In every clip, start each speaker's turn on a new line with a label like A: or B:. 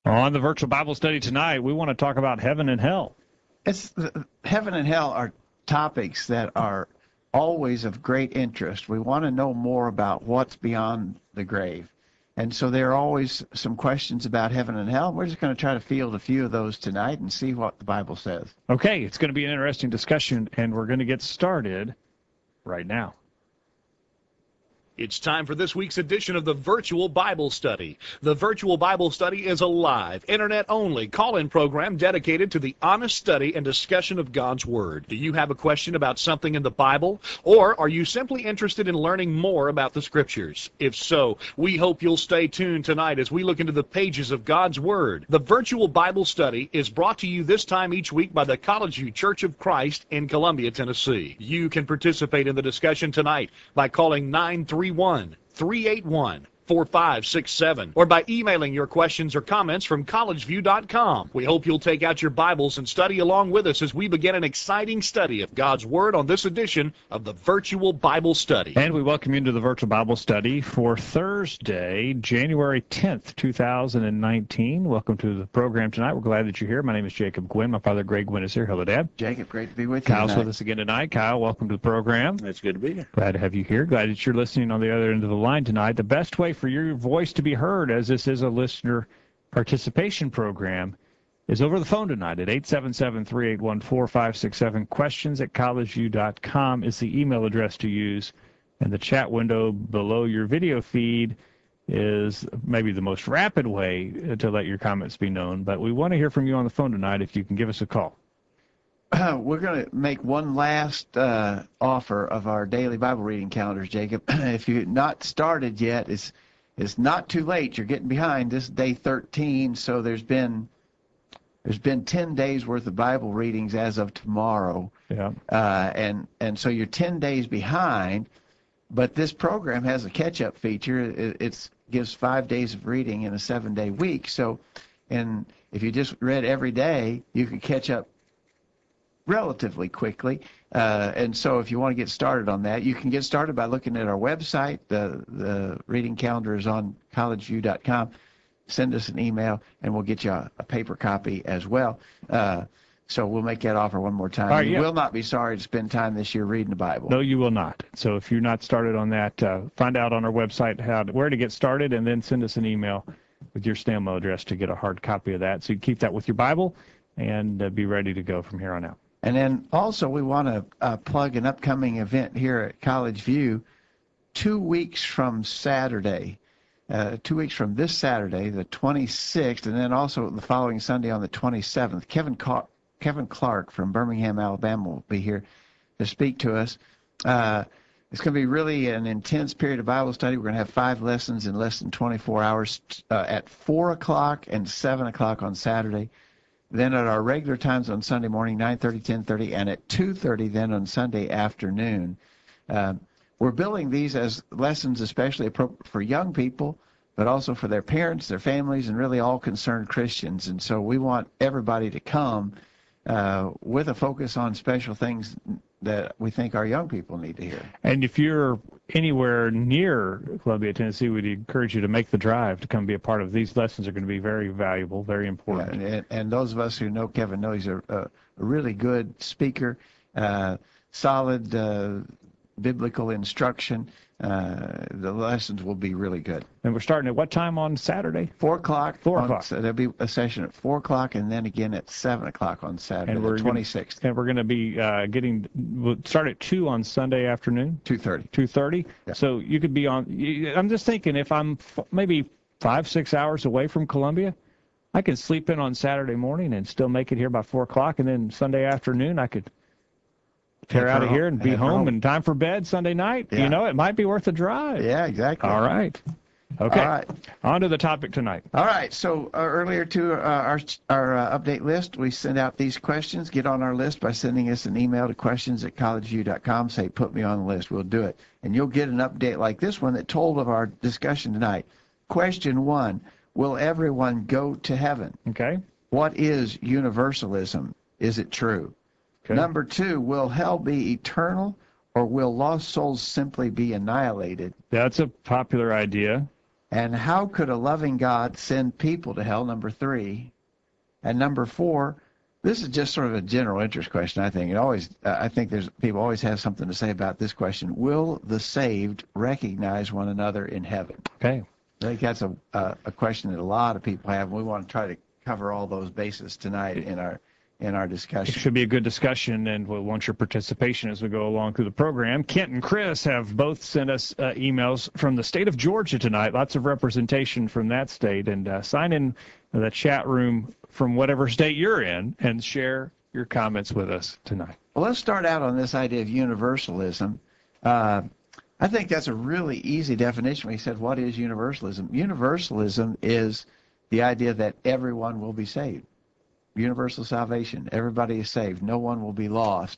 A: On the virtual Bible study tonight, we want to talk about heaven and hell.
B: Heaven and hell are topics that are always of great interest. We want to know more about what's beyond the grave. And so there are always some questions about heaven and hell. We're just going to try to field a few of those tonight and see what the Bible says.
A: Okay, it's going to be an interesting discussion, and we're going to get started right now.
C: It's time for this week's edition of the Virtual Bible Study. The Virtual Bible Study is a live, internet-only call-in program dedicated to the honest study and discussion of God's Word. Do you have a question about something in the Bible, or are you simply interested in learning more about the Scriptures? If so, we hope you'll stay tuned tonight as we look into the pages of God's Word. The Virtual Bible Study is brought to you this time each week by the College View Church of Christ in Columbia, Tennessee. You can participate in the discussion tonight by calling 931-381-4567 or by emailing your questions or comments from collegeview.com. We hope you'll take out your Bibles and study along with us as we begin an exciting study of God's Word on this edition of the Virtual Bible Study.
A: And we welcome you into the Virtual Bible Study for Thursday, January 10th, 2019. Welcome to the program tonight. We're glad that you're here. My name is Jacob Gwynn. My father, Greg Gwynn, is here. Hello, Dad.
B: Jacob, great to be with you
A: Kyle's
B: tonight.
A: with us again tonight. Kyle, welcome to the program.
D: It's good to be here.
A: Glad to have you here. Glad that you're listening on the other end of the line tonight. The best way for your voice to be heard, as this is a listener participation program, is over the phone tonight at 877-381-4567. Questions at collegeview.com is the email address to use, and the chat window below your video feed is maybe the most rapid way to let your comments be known. But we want to hear from you on the phone tonight if you can give us a call.
B: We're going to make one last offer of our daily Bible reading calendars, Jacob. If you've not started yet, it's not too late. You're getting behind. This is day 13, so there's been 10 days worth of Bible readings as of tomorrow.
A: Yeah.
B: And so you're 10 days behind, but this program has a catch-up feature. It gives 5 days of reading in a 7-day week. So, and if you just read every day, you could catch up relatively quickly. And so if you want to get started on that, you can get started by looking at our website. The reading calendar is on collegeview.com. Send us an email, and we'll get you a paper copy as well. So we'll make that offer one more time.
A: All right,
B: You
A: yeah.
B: will not be sorry to spend time this year reading the Bible.
A: No, you will not. So if you're not started on that, find out on our website where to get started, and then send us an email with your STAMO address to get a hard copy of that. So you keep that with your Bible and be ready to go from here on out.
B: And then also we want to plug an upcoming event here at College View 2 weeks from Saturday. 2 weeks from this Saturday, the 26th, and then also the following Sunday on the 27th. Kevin Clark from Birmingham, Alabama will be here to speak to us. It's going to be really an intense period of Bible study. We're going to have 5 lessons in less than 24 hours at 4 o'clock and 7 o'clock on Saturday. Then at our regular times on Sunday morning, 9:30, 10:30, and at 2:30 then on Sunday afternoon. We're billing these as lessons especially appropriate for young people, but also for their parents, their families, and really all concerned Christians. And so we want everybody to come with a focus on special things that we think our young people need to hear.
A: And if you're anywhere near Columbia, Tennessee, we'd encourage you to make the drive to come be a part of these lessons. Are going to be very valuable, very important.
B: And those of us who know Kevin know he's a really good speaker, solid biblical instruction. The lessons will be really good.
A: And we're starting at what time on Saturday?
B: 4 o'clock.
A: 4 o'clock.
B: So there'll be a session at 4 o'clock and then again at 7 o'clock on Saturday,
A: And
B: the
A: we're
B: 26th.
A: And we're going to be we'll start at 2 on Sunday afternoon.
B: 2:30.
A: 2:30.
B: Yeah.
A: So you could be on. I'm just thinking if I'm maybe 5-6 hours away from Columbia, I could sleep in on Saturday morning and still make it here by 4 o'clock, and then Sunday afternoon I could tear out of here and be home in time for bed Sunday night.
B: Yeah.
A: You know, it might be worth a drive.
B: Yeah, exactly.
A: All right. Okay.
B: All right.
A: On to the topic tonight.
B: All right. So earlier to our update list, we sent out these questions. Get on our list by sending us an email to questions@collegeview.com. Say, put me on the list. We'll do it. And you'll get an update like this one that told of our discussion tonight. Question 1, will everyone go to heaven?
A: Okay.
B: What is universalism? Is it true?
A: Okay.
B: Number 2, will hell be eternal or will lost souls simply be annihilated?
A: That's a popular idea.
B: And how could a loving God send people to hell? Number 3. And number 4, this is just sort of a general interest question, I think. I think people always have something to say about this question. Will the saved recognize one another in heaven?
A: Okay.
B: I think that's a question that a lot of people have, and we want to try to cover all those bases tonight in our
A: It
B: discussion.
A: should be a good discussion, and we'll want your participation as we go along through the program. Kent and Chris have both sent us emails from the state of Georgia tonight. Lots of representation from that state. And sign in the chat room from whatever state you're in and share your comments with us tonight.
B: Well, let's start out on this idea of universalism. I think that's a really easy definition. We said, what is universalism? Universalism is the idea that everyone will be saved. Universal salvation. Everybody is saved. No one will be lost.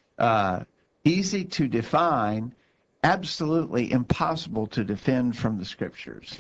B: Easy to define, absolutely impossible to defend from the scriptures.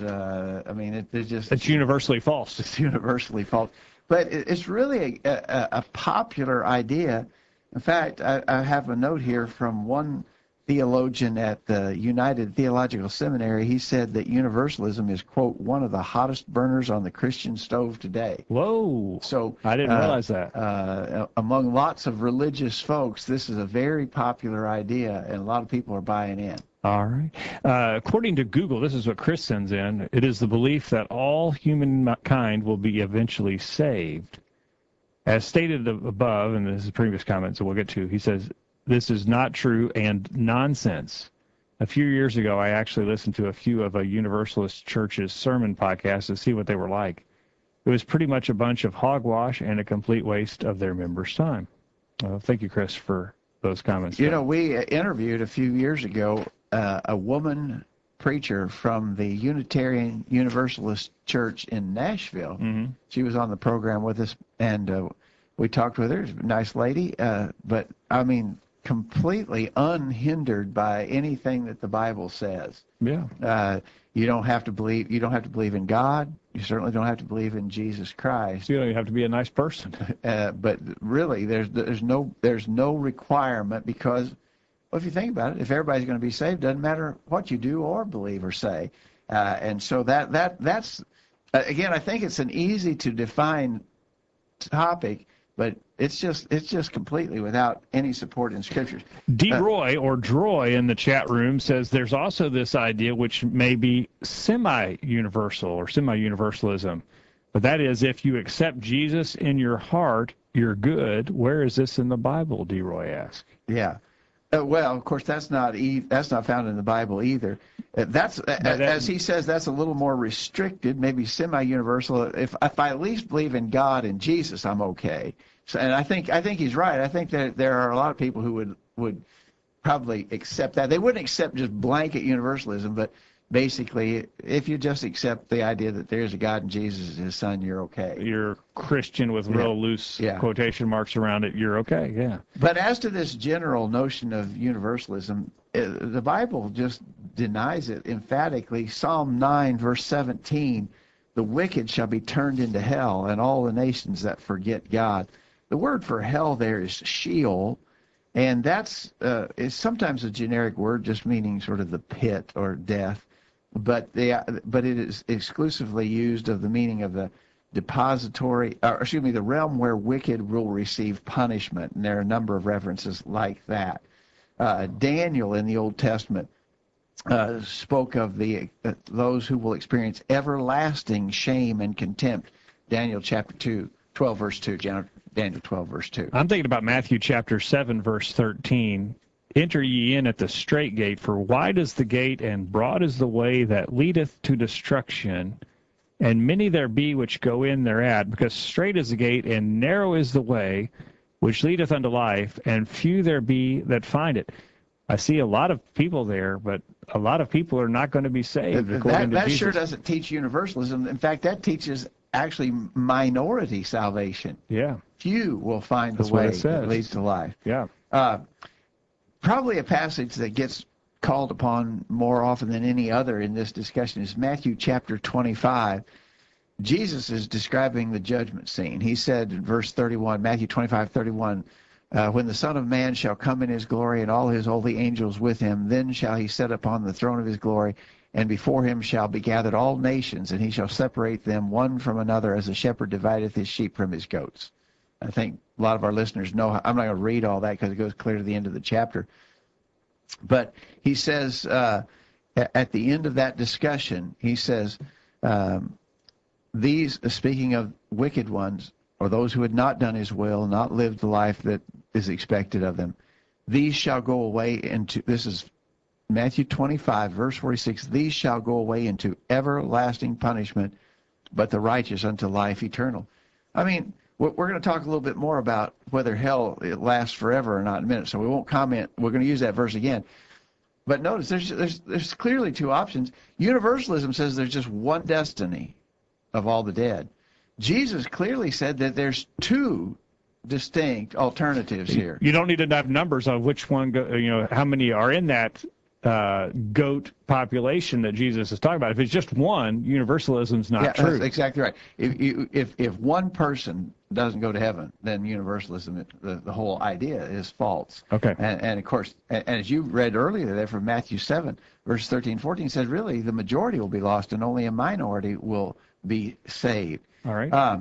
A: It's universally false.
B: It's universally false. But it's really a popular idea. In fact, I have a note here from one theologian at the United Theological Seminary. He said that universalism is, quote, one of the hottest burners on the Christian stove today.
A: Whoa.
B: So
A: I didn't realize that.
B: Among lots of religious folks, this is a very popular idea, and a lot of people are buying in.
A: All right. According to Google, this is what Chris sends in. It is the belief that all humankind will be eventually saved. As stated above, and this is previous comments that we'll get to, he says, this is not true and nonsense. A few years ago, I actually listened to a few of a Universalist church's sermon podcasts to see what they were like. It was pretty much a bunch of hogwash and a complete waste of their members' time. Well, thank you, Chris, for those comments.
B: You know, we interviewed a few years ago a woman preacher from the Unitarian Universalist Church in Nashville.
A: Mm-hmm.
B: She was on the program with us, and we talked with her. Nice lady, but I mean, completely unhindered by anything that the Bible says.
A: Yeah.
B: You don't have to believe. You don't have to believe in God. You certainly don't have to believe in Jesus Christ.
A: So you don't even have to be a nice person.
B: But really, there's no requirement, because, well, if you think about it, if everybody's going to be saved, it doesn't matter what you do or believe or say. And so that's again, I think it's an easy to define topic, but it's just completely without any support in scriptures.
A: D-Roy, or Droy in the chat room, says there's also this idea which may be semi-universal or semi-universalism. But that is, if you accept Jesus in your heart, you're good. Where is this in the Bible, D-Roy asks?
B: Yeah. Well, of course, that's not found in the Bible either. As he says, that's a little more restricted, maybe semi-universal. If I at least believe in God and Jesus, I'm okay. So, and I think he's right. I think that there are a lot of people who would probably accept that. They wouldn't accept just blanket universalism, but basically, if you just accept the idea that there's a God and Jesus is his son, you're okay.
A: You're Christian with real loose quotation marks around it, you're okay, yeah.
B: But as to this general notion of universalism, the Bible just denies it emphatically. Psalm 9, verse 17, the wicked shall be turned into hell, and all the nations that forget God. The word for hell there is Sheol, and that's is sometimes a generic word just meaning sort of the pit or death. But it is exclusively used of the meaning of the the realm where wicked will receive punishment, and there are a number of references like that. Daniel in the Old Testament spoke of those who will experience everlasting shame and contempt. Daniel chapter 12, verse 2. Daniel 12, verse 2.
A: I'm thinking about Matthew chapter 7, verse 13. Enter ye in at the strait gate, for wide is the gate, and broad is the way that leadeth to destruction, and many there be which go in thereat, because strait is the gate, and narrow is the way which leadeth unto life, and few there be that find it. I see a lot of people there, but a lot of people are not going to be saved.
B: That sure doesn't teach universalism. In fact, that teaches actually minority salvation.
A: Yeah.
B: Few will find the way that leads to life.
A: Yeah.
B: Probably a passage that gets called upon more often than any other in this discussion is Matthew chapter 25. Jesus is describing the judgment scene. He said in verse 31, Matthew 25:31, when the Son of Man shall come in his glory and all his holy angels with him, then shall he sit upon the throne of his glory, and before him shall be gathered all nations, and he shall separate them one from another, as a shepherd divideth his sheep from his goats. I think a lot of our listeners know. I'm not going to read all that because it goes clear to the end of the chapter. But he says, at the end of that discussion, he says, these, speaking of wicked ones, or those who had not done his will, not lived the life that is expected of them, these shall go away into, this is Matthew 25, verse 46, these shall go away into everlasting punishment, but the righteous unto life eternal. I mean, we're going to talk a little bit more about whether hell it lasts forever or not in a minute, so we won't comment. We're going to use that verse again. But notice there's clearly two options. Universalism says there's just one destiny of all the dead. Jesus clearly said that there's two distinct alternatives here.
A: You don't need to have numbers on which one, how many are in that goat population that Jesus is talking about. If it's just one, universalism's not true.
B: That's exactly right. If one person doesn't go to heaven, then universalism, the whole idea is false.
A: Okay.
B: And of course, and as you read earlier there from Matthew 7, verse 13, 14, says really the majority will be lost and only a minority will be saved.
A: All right.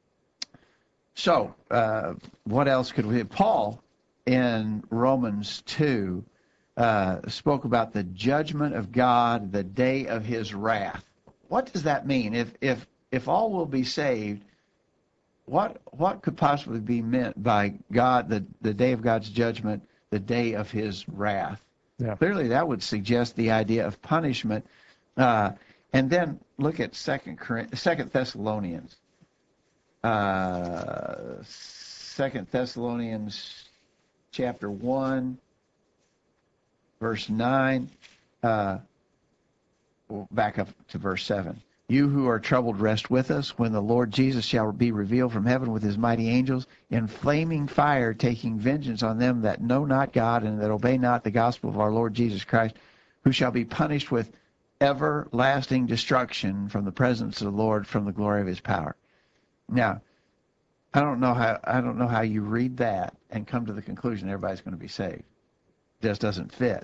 B: So what else could we? Paul in Romans 2 spoke about the judgment of God, the day of his wrath. What does that mean? If all will be saved, what could possibly be meant by God, the day of God's judgment, the day of his wrath?
A: Yeah.
B: Clearly that would suggest the idea of punishment. And then look at 2 Thessalonians. 2 Thessalonians chapter 1, verse 9. We'll back up to verse 7. You who are troubled, rest with us when the Lord Jesus shall be revealed from heaven with his mighty angels in flaming fire, taking vengeance on them that know not God and that obey not the gospel of our Lord Jesus Christ, who shall be punished with everlasting destruction from the presence of the Lord, from the glory of his power. Now, I don't know how you read that and come to the conclusion everybody's going to be saved. It just doesn't fit.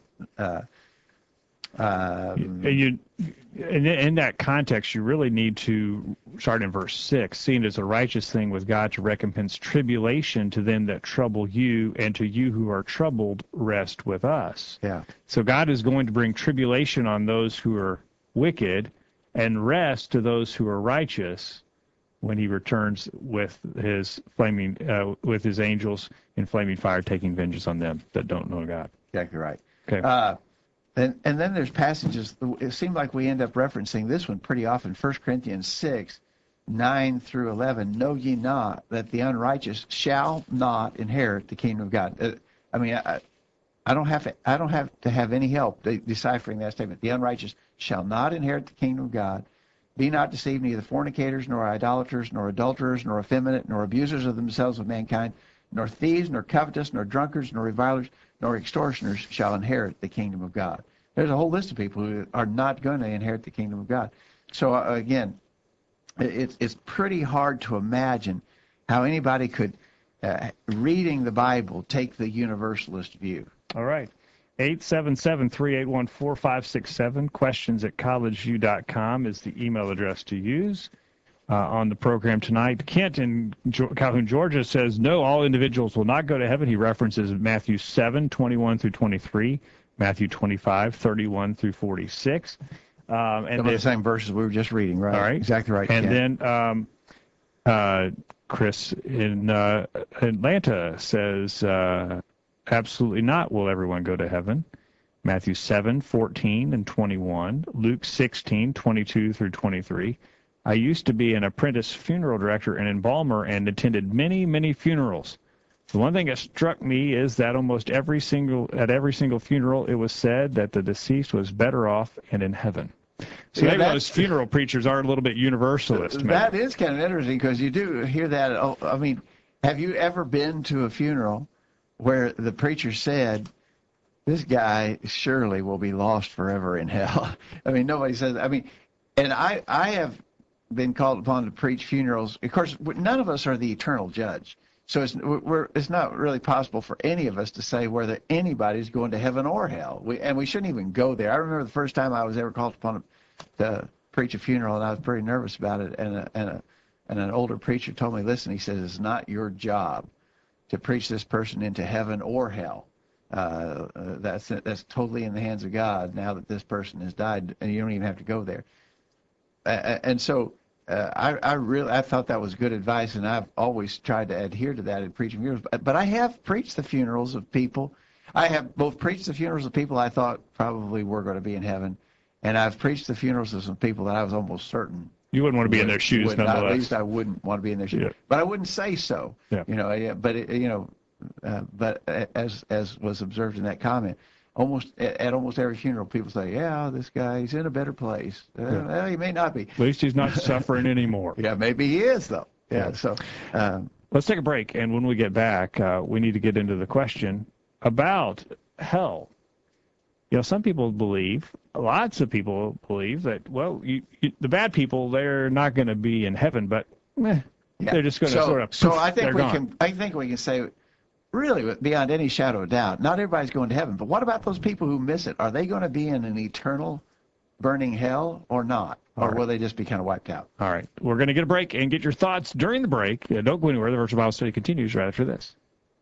A: In that context, you really need to start in verse 6, seeing it as a righteous thing with God to recompense tribulation to them that trouble you, and to you who are troubled, rest with us.
B: Yeah.
A: So God is going to bring tribulation on those who are wicked and rest to those who are righteous when he returns with his with his angels in flaming fire, taking vengeance on them that don't know God.
B: Exactly right.
A: Okay.
B: And then there's passages, it seemed like we end up referencing this one pretty often, 1 Corinthians 6, 9 through 11, know ye not that the unrighteous shall not inherit the kingdom of God. I don't have to have any help deciphering that statement. The unrighteous shall not inherit the kingdom of God. Be not deceived, neither fornicators, nor idolaters, nor adulterers, nor effeminate, nor abusers of themselves of mankind, nor thieves, nor covetous, nor drunkards, nor revilers, nor extortioners shall inherit the kingdom of God. There's a whole list of people who are not going to inherit the kingdom of God. So again, it's pretty hard to imagine how anybody could, reading the Bible, take the universalist view.
A: All right. 877-381-4567. questions@collegeview.com is the email address to use. On the program tonight, Kent in Calhoun, Georgia says, no, all individuals will not go to heaven. He references Matthew 7, 21 through 23, Matthew 25, 31 through 46. And
B: Some of the same verses we were just reading, right?
A: All right.
B: Exactly right.
A: And then Chris in Atlanta says, absolutely not will everyone go to heaven. Matthew 7, 14 and 21, Luke 16, 22 through 23. I used to be an apprentice funeral director and embalmer and attended many, many funerals. The one thing that struck me is that at every single funeral, it was said that the deceased was better off and in heaven. So maybe those funeral preachers are a little bit universalist.
B: That is kind of interesting because you do hear that. I mean, have you ever been to a funeral where the preacher said, this guy surely will be lost forever in hell? I mean, nobody says, and I have been called upon to preach funerals. Of course, none of us are the eternal judge. So it's not really possible for any of us to say whether anybody's going to heaven or hell. We shouldn't even go there. I remember the first time I was ever called upon to preach a funeral, and I was pretty nervous about it. And an older preacher told me, "Listen," he says, "it's not your job to preach this person into heaven or hell. That's totally in the hands of God. Now that this person has died, and you don't even have to go there." And so. I thought that was good advice, and I've always tried to adhere to that in preaching funerals. But I have preached the funerals of people. I have both preached the funerals of people I thought probably were going to be in heaven, and I've preached the funerals of some people that I was almost certain
A: You wouldn't want to be in their shoes, nonetheless.
B: At least I wouldn't want to be in their shoes. Yeah. But I wouldn't say so.
A: Yeah.
B: But as was observed in that comment, at almost every funeral, people say, "Yeah, this guy, he's in a better place." Well, he may not be.
A: At least he's not suffering anymore.
B: Yeah, maybe he is, though. Yeah. So
A: let's take a break, and when we get back, we need to get into the question about hell. You know, some people believe, lots of people believe that, well, the bad people, they're not going to be in heaven, but they're just going to sort of.
B: So I think we can say, really, beyond any shadow of doubt, not everybody's going to heaven. But what about those people who miss it? Are they going to be in an eternal burning hell or not? Or will they just be kind of wiped out?
A: All right. We're going to get a break and get your thoughts during the break. Don't go anywhere. The Virtual Bible Study continues right after this.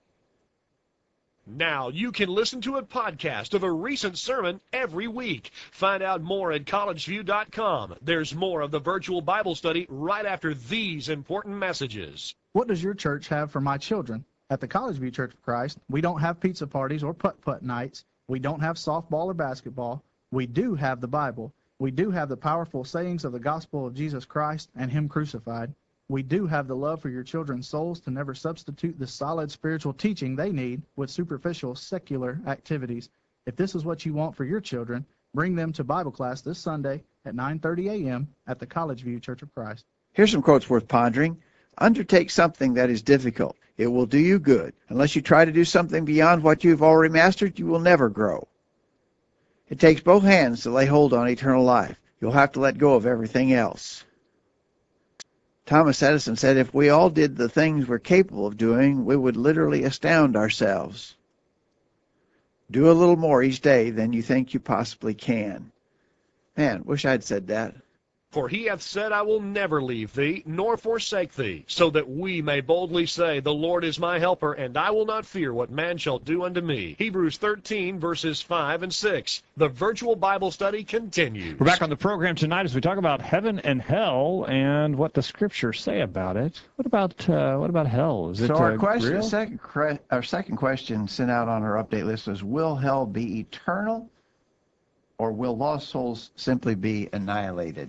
C: Now you can listen to a podcast of a recent sermon every week. Find out more at collegeview.com. There's more of the Virtual Bible Study right after these important messages.
D: What does your church have for my children? At the College View Church of Christ, we don't have pizza parties or putt-putt nights. We don't have softball or basketball. We do have the Bible. We do have the powerful sayings of the gospel of Jesus Christ and Him crucified. We do have the love for your children's souls to never substitute the solid spiritual teaching they need with superficial secular activities. If this is what you want for your children, bring them to Bible class this Sunday at 9:30 a.m. at the College View Church of Christ.
B: Here's some quotes worth pondering. Undertake something that is difficult. It will do you good. Unless you try to do something beyond what you've already mastered, you will never grow. It takes both hands to lay hold on eternal life. You'll have to let go of everything else. Thomas Edison said, if we all did the things we're capable of doing, we would literally astound ourselves. Do a little more each day than you think you possibly can. Man, wish I'd said that.
C: For he hath said, I will never leave thee, nor forsake thee, so that we may boldly say, the Lord is my helper, and I will not fear what man shall do unto me. Hebrews 13, verses 5 and 6. The Virtual Bible Study continues.
A: We're back on the program tonight as we talk about heaven and hell and what the Scriptures say about it. What about hell? Is it
B: our
A: real?
B: second question sent out on our update list is, will hell be eternal, or will lost souls simply be annihilated?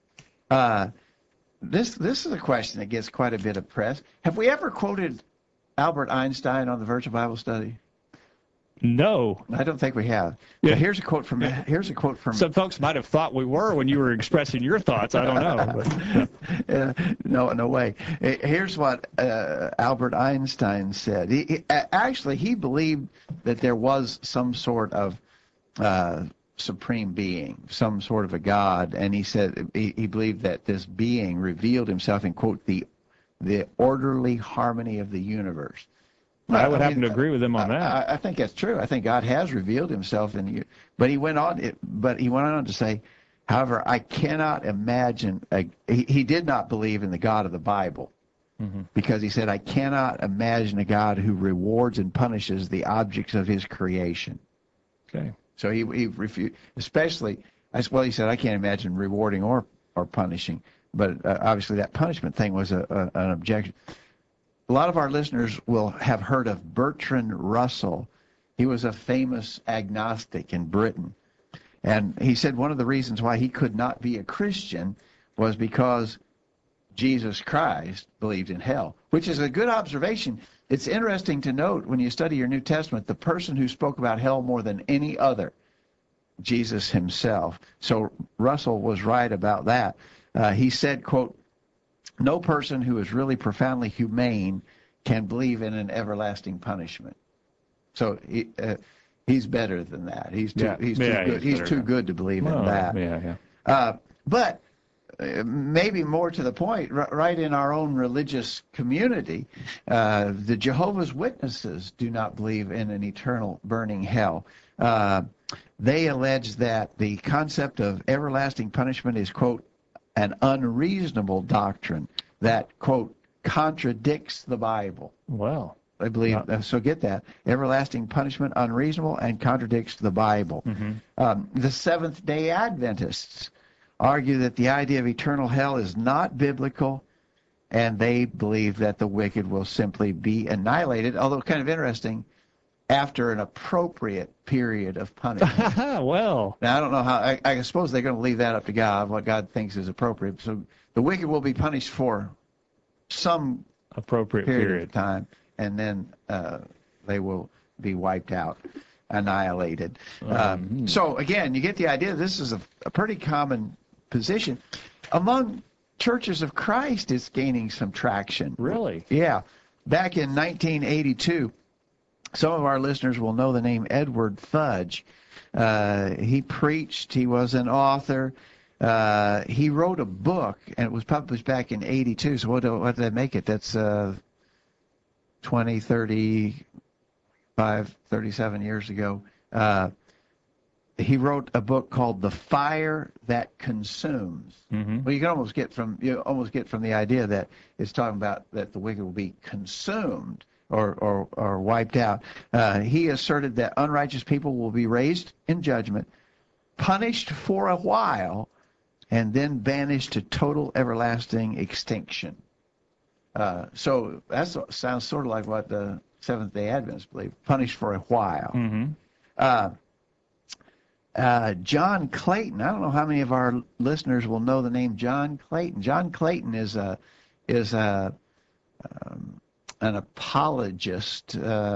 B: This is a question that gets quite a bit of press. Have we ever quoted Albert Einstein on the Virtual Bible Study?
A: No,
B: I don't think we have. Yeah. Here's a quote from.
A: Some folks might have thought we were when you were expressing your thoughts. I don't know. But,
B: no way. Here's what Albert Einstein said. He believed that there was some sort of supreme being, some sort of a God, and he said he believed that this being revealed himself in, quote, the orderly harmony of the universe.
A: I would happen to agree with him on that.
B: I think that's true. I think God has revealed himself in you. But he went on to say, however, I cannot imagine. He did not believe in the God of the Bible, because he said, I cannot imagine a God who rewards and punishes the objects of his creation.
A: Okay.
B: So he refused, especially, he said, I can't imagine rewarding or punishing. But obviously that punishment thing was an objection. A lot of our listeners will have heard of Bertrand Russell. He was a famous agnostic in Britain. And he said one of the reasons why he could not be a Christian was because Jesus Christ believed in hell, which is a good observation. It's interesting to note when you study your New Testament, the person who spoke about hell more than any other, Jesus himself. So Russell was right about that. He said, quote, no person who is really profoundly humane can believe in an everlasting punishment. So he's better than that. He's too good to believe in that.
A: Yeah.
B: But maybe more to the point, right in our own religious community, the Jehovah's Witnesses do not believe in an eternal burning hell. They allege that the concept of everlasting punishment is, quote, an unreasonable doctrine that, quote, contradicts the Bible.
A: Well,
B: I believe, so get that. Everlasting punishment, unreasonable, and contradicts the Bible. The Seventh-day Adventists argue that the idea of eternal hell is not biblical, and they believe that the wicked will simply be annihilated, although kind of interesting, after an appropriate period of punishment.
A: well,
B: Now, I don't know how, I suppose they're going to leave that up to God, what God thinks is appropriate. So the wicked will be punished for some
A: appropriate
B: period of time, and then they will be wiped out, annihilated. So again, you get the idea. This is a pretty common position among churches of Christ. It's gaining some traction.
A: Really?
B: Yeah. Back in 1982, some of our listeners will know the name Edward Fudge. He preached. He was an author. He wrote a book, and it was published back in 82. So what did that make it? That's 20, 35, 37 years ago. He wrote a book called "The Fire That Consumes." Well, you can almost get from the idea that it's talking about that the wicked will be consumed or wiped out. He asserted that unrighteous people will be raised in judgment, punished for a while, and then banished to total everlasting extinction. So that sounds sort of like what the Seventh-day Adventists believe, punished for a while. John Clayton, I don't know how many of our listeners will know the name John Clayton. John Clayton is an apologist.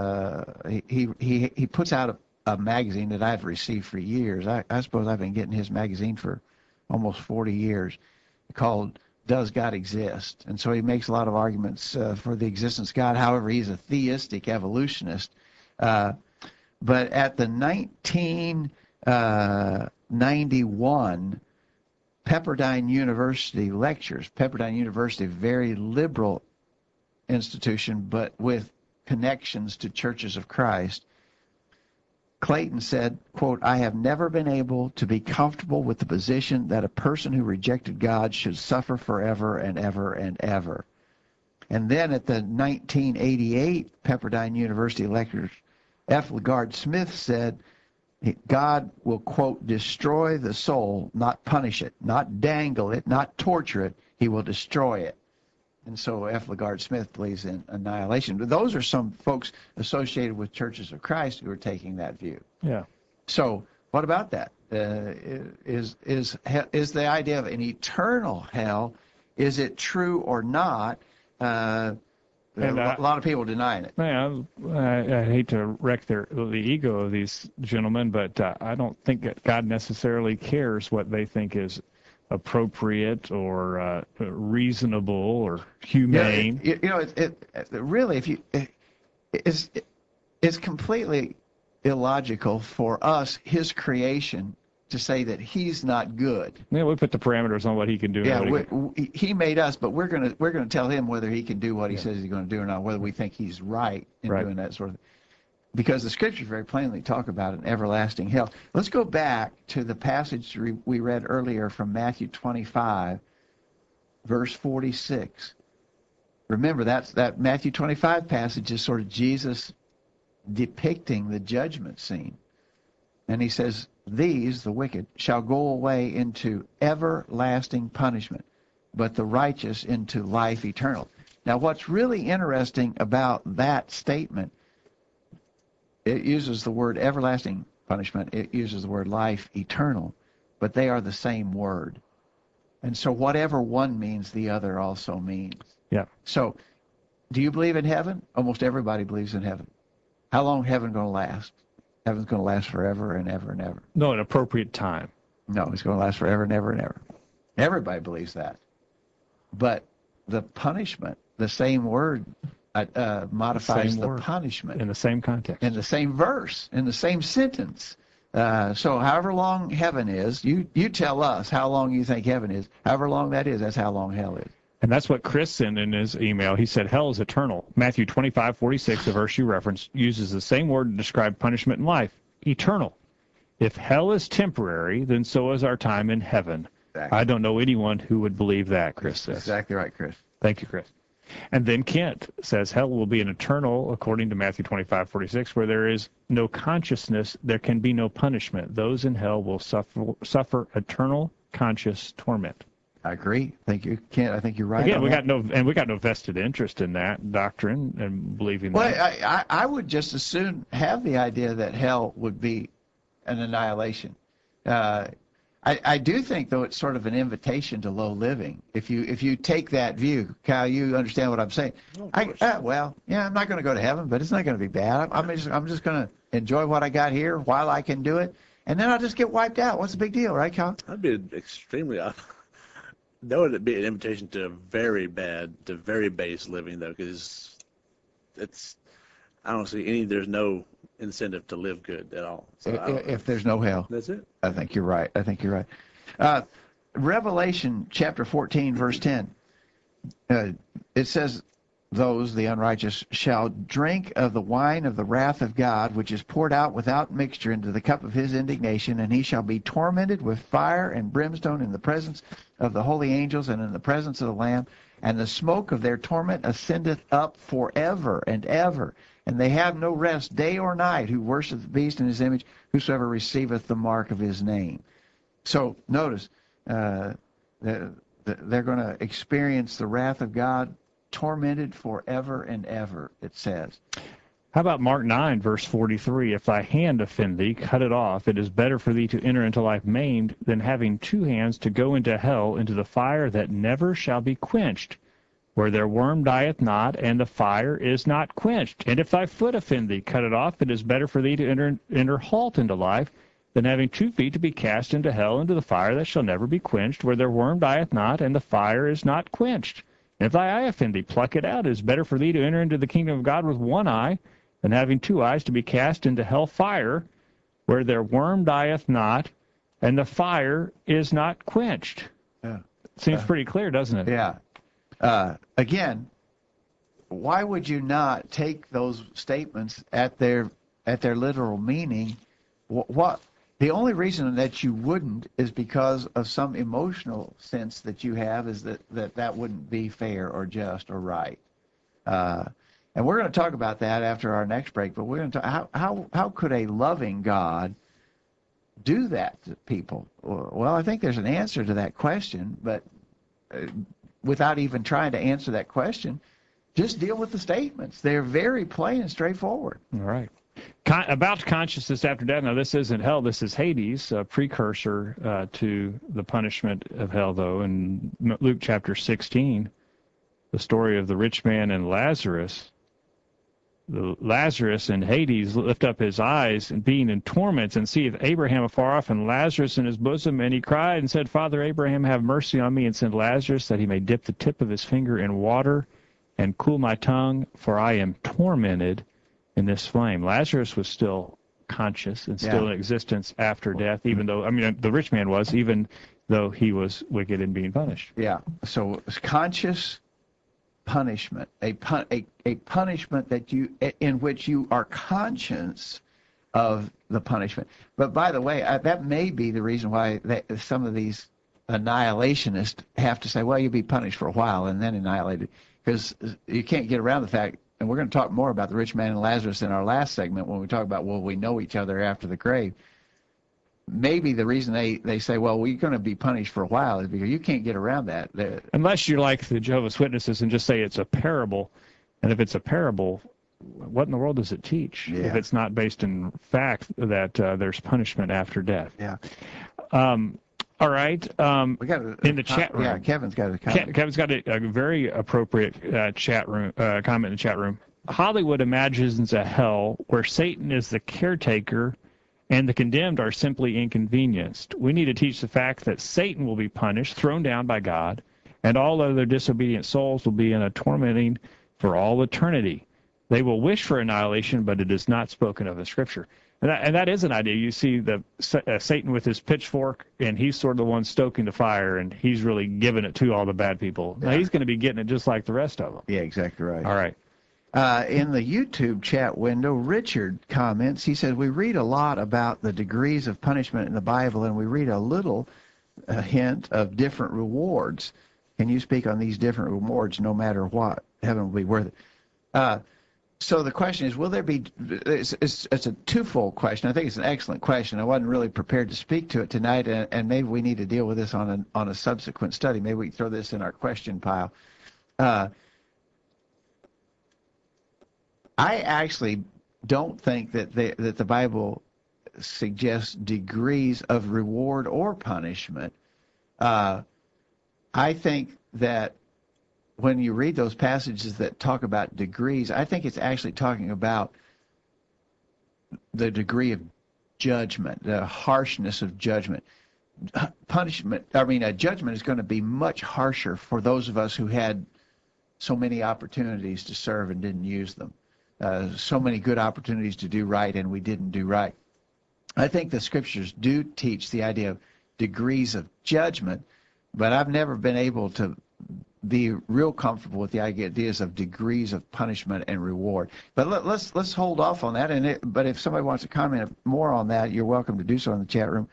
B: He puts out a magazine that I've received for years. I suppose I've been getting his magazine for almost 40 years, called "Does God Exist?" And so he makes a lot of arguments for the existence of God. However, he's a theistic evolutionist. But at the 1991 Pepperdine University lectures, Pepperdine University, very liberal institution, but with connections to churches of Christ, Clayton said, quote, "I have never been able to be comfortable with the position that a person who rejected God should suffer forever and ever and ever." And then at the 1988 Pepperdine University lectures, F. LaGard Smith said, God will, quote, "destroy the soul, not punish it, not dangle it, not torture it. He will destroy it." And so F. LaGard Smith believes in annihilation. But those are some folks associated with churches of Christ who are taking that view.
A: Yeah.
B: So what about that? Is the idea of an eternal hell, is it true or not? A lot of people denying it.
A: Man, I hate to wreck the ego of these gentlemen, but I don't think that God necessarily cares what they think is appropriate or reasonable or humane.
B: Really, it's completely illogical for us, his creation, to say that he's not good.
A: Yeah, we put the parameters on what he can do.
B: Yeah, he made us, but we're gonna tell him whether he can do what he says he's going to do or not, whether we think he's right in doing that sort of thing. Because the scriptures very plainly talk about an everlasting hell. Let's go back to the passage we read earlier from Matthew 25, verse 46. Remember, that Matthew 25 passage is sort of Jesus depicting the judgment scene. And he says, "These, the wicked, shall go away into everlasting punishment, but the righteous into life eternal." Now, what's really interesting about that statement, it uses the word everlasting punishment, it uses the word life eternal, but they are the same word. And so whatever one means, the other also means.
A: Yeah.
B: So, do you believe in heaven? Almost everybody believes in heaven. How long is heaven going to last? Heaven's going to last forever and ever and ever.
A: No, an appropriate time.
B: No, it's going to last forever and ever and ever. Everybody believes that. But the punishment, the same word modifies the punishment.
A: In the same context.
B: In the same verse, in the same sentence. So however long heaven is, you tell us how long you think heaven is. However long that is, that's how long hell is.
A: And that's what Chris sent in his email. He said, hell is eternal. Matthew 25:46, the verse you referenced, uses the same word to describe punishment in life, eternal. If hell is temporary, then so is our time in heaven.
B: Exactly.
A: I don't know anyone who would believe that, Chris says.
B: Exactly right, Chris.
A: Thank you, Chris. And then Kent says, hell will be an eternal, according to Matthew 25:46, where there is no consciousness, there can be no punishment. Those in hell will suffer eternal conscious torment.
B: I agree. Thank you, Kent. I think you're right.
A: Again, we got no vested interest in that doctrine and believing
B: Well,
A: that.
B: I would just as soon have the idea that hell would be an annihilation. I do think, though, it's sort of an invitation to low living. If you take that view, Kyle, you understand what I'm saying. Well, yeah, I'm not going to go to heaven, but it's not going to be bad. I'm just going to enjoy what I got here while I can do it, and then I'll just get wiped out. What's the big deal, right, Kyle?
E: That'd be extremely. That would be an invitation to very base living, though, because I don't see any. There's no incentive to live good at all. So
B: If there's no hell,
E: that's it.
B: I think you're right. Revelation chapter 14, verse 10. It says, "Those, the unrighteous, shall drink of the wine of the wrath of God, which is poured out without mixture into the cup of his indignation, and he shall be tormented with fire and brimstone in the presence of the holy angels and in the presence of the Lamb. And the smoke of their torment ascendeth up forever and ever. And they have no rest day or night who worship the beast in his image, whosoever receiveth the mark of his name." So notice, they're going to experience the wrath of God, tormented forever and ever, it says.
A: How about Mark 9, verse 43? If thy hand offend thee, cut it off. It is better for thee to enter into life maimed than having two hands to go into hell, into the fire that never shall be quenched, where their worm dieth not, and the fire is not quenched. And if thy foot offend thee, cut it off. It is better for thee to enter halt into life, than having 2 feet to be cast into hell, into the fire that shall never be quenched, where their worm dieth not, and the fire is not quenched. And if thy eye offend thee, pluck it out. It is better for thee to enter into the kingdom of God with one eye, than having 2 eyes to be cast into hell fire, where their worm dieth not, and the fire is not quenched.
B: Yeah.
A: Seems pretty clear, doesn't it?
B: Yeah. Again, why would you not take those statements at their literal meaning? What the only reason that you wouldn't is because of some emotional sense that you have is that wouldn't be fair or just or right. And we're going to talk about that after our next break. But we're going to talk how could a loving God do that to people? Well, I think there's an answer to that question, but without even trying to answer that question, just deal with the statements. They're very plain and straightforward.
A: All right. About consciousness after death. Now, this isn't hell. This is Hades, a precursor to the punishment of hell, though. In Luke chapter 16, the story of the rich man and Lazarus. Lazarus in Hades lift up his eyes and being in torments and seeth Abraham afar off and Lazarus in his bosom. And he cried and said, Father Abraham, have mercy on me and send Lazarus that he may dip the tip of his finger in water and cool my tongue, for I am tormented in this flame. Lazarus was still conscious and still in existence after death, even though, the rich man was, even though he was wicked and being punished.
B: Yeah. So it's conscious punishment, a punishment in which you are conscious of the punishment. But by the way, that may be the reason why some of these annihilationists have to say, well, you'll be punished for a while and then annihilated, because you can't get around the fact, and we're going to talk more about the rich man and Lazarus in our last segment when we talk about, will we know each other after the grave? Maybe the reason they say, well, we're going to be punished for a while is because you can't get around that.
A: Unless you're like the Jehovah's Witnesses and just say it's a parable. And if it's a parable, what in the world does it teach if it's not based in fact that there's punishment after death?
B: Yeah.
A: All right.
B: We got
A: in the chat room.
B: Yeah, Kevin's got a comment.
A: Kevin's got a very appropriate chat room comment in the chat room. Hollywood imagines a hell where Satan is the caretaker and the condemned are simply inconvenienced. We need to teach the fact that Satan will be punished, thrown down by God, and all other disobedient souls will be in a tormenting for all eternity. They will wish for annihilation, but it is not spoken of in Scripture. And that is an idea. You see Satan with his pitchfork, and he's sort of the one stoking the fire, and he's really giving it to all the bad people. Now, he's going to be getting it just like the rest of them.
B: Yeah, exactly right.
A: All right.
B: In the YouTube chat window, Richard comments. He says, we read a lot about the degrees of punishment in the Bible, and we read a little hint of different rewards. Can you speak on these different rewards no matter what? Heaven will be worth it. So the question is, will there be, it's a twofold question. I think it's an excellent question. I wasn't really prepared to speak to it tonight, and maybe we need to deal with this on a subsequent study. Maybe we can throw this in our question pile. I actually don't think that the Bible suggests degrees of reward or punishment. I think that when you read those passages that talk about degrees, I think it's actually talking about the degree of judgment, the harshness of judgment. Judgment is going to be much harsher for those of us who had so many opportunities to serve and didn't use them. So many good opportunities to do right and we didn't do right. I think the scriptures do teach the idea of degrees of judgment, but I've never been able to be real comfortable with the ideas of degrees of punishment and reward. But let's hold off on that. But if somebody wants to comment more on that, you're welcome to do so in the chat room.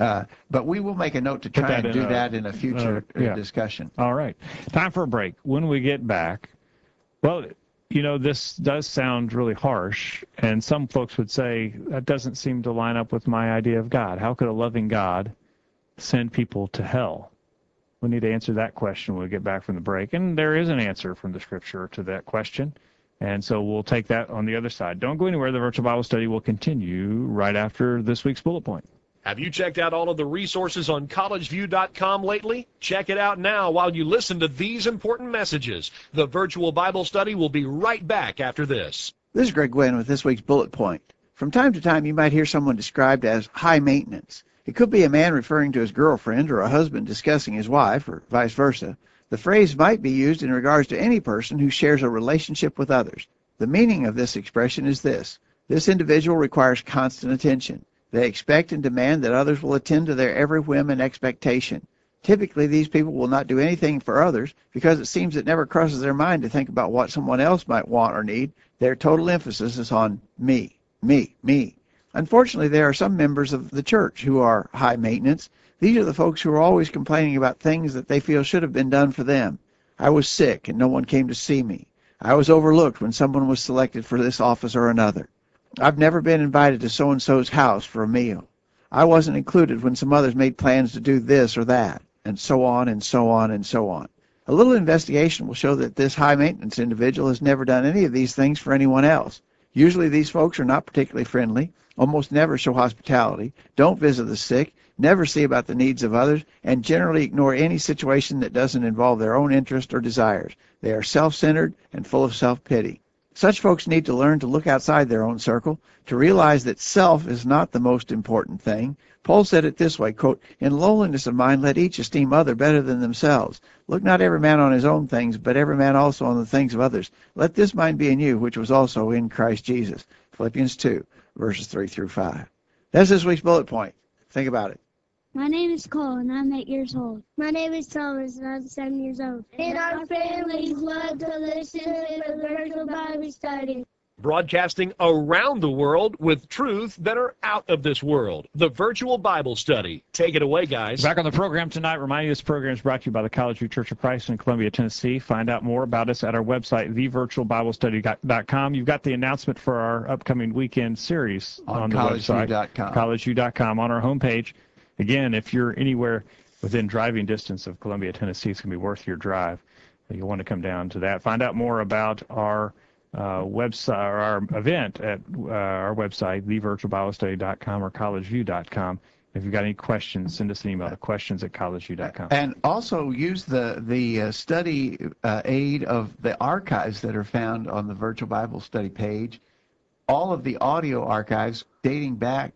B: But we will make a note to try and do that in a future discussion.
A: All right. Time for a break. When we get back, well, this does sound really harsh, and some folks would say that doesn't seem to line up with my idea of God. How could a loving God send people to hell? We need to answer that question when we get back from the break. And there is an answer from the scripture to that question. And so we'll take that on the other side. Don't go anywhere. The Virtual Bible Study will continue right after this week's bullet point.
C: Have you checked out all of the resources on collegeview.com lately? Check it out now while you listen to these important messages. The Virtual Bible Study will be right back after this.
B: This is Greg Gwynn with this week's bullet point. From time to time, you might hear someone described as high maintenance. It could be a man referring to his girlfriend or a husband discussing his wife or vice versa. The phrase might be used in regards to any person who shares a relationship with others. The meaning of this expression is this: this individual requires constant attention. They expect and demand that others will attend to their every whim and expectation. Typically, these people will not do anything for others because it seems it never crosses their mind to think about what someone else might want or need. Their total emphasis is on me, me, me. Unfortunately, there are some members of the church who are high maintenance. These are the folks who are always complaining about things that they feel should have been done for them. I was sick and no one came to see me. I was overlooked when someone was selected for this office or another. I've never been invited to so-and-so's house for a meal. I wasn't included when some others made plans to do this or that, and so on and so on and so on. A little investigation will show that this high-maintenance individual has never done any of these things for anyone else. Usually these folks are not particularly friendly, almost never show hospitality, don't visit the sick, never see about the needs of others, and generally ignore any situation that doesn't involve their own interest or desires. They are self-centered and full of self-pity. Such folks need to learn to look outside their own circle, to realize that self is not the most important thing. Paul said it this way, quote, "In lowliness of mind let each esteem other better than themselves. Look not every man on his own things, but every man also on the things of others. Let this mind be in you, which was also in Christ Jesus." Philippians 2, verses 3 through 5. That's this week's bullet point. Think about it.
F: My name is Cole, and I'm 8 years old.
G: My name is Thomas, and I'm 7 years old. And our families love to listen to the Virtual Bible Study.
C: Broadcasting around the world with truths that are out of this world. The Virtual Bible Study. Take it away, guys.
A: Back on the program tonight, reminding you this program is brought to you by the College View Church of Christ in Columbia, Tennessee. Find out more about us at our website, thevirtualbiblestudy.com. You've got the announcement for our upcoming weekend series on the website, collegeview.com, on our homepage. Again, if you're anywhere within driving distance of Columbia, Tennessee, it's going to be worth your drive. You'll want to come down to that. Find out more about our website, or our event at our website, thevirtualbiblestudy.com or collegeview.com. If you've got any questions, send us an email to questions@collegeview.com.
B: And also use the study aid of the archives that are found on the Virtual Bible Study page. All of the audio archives dating back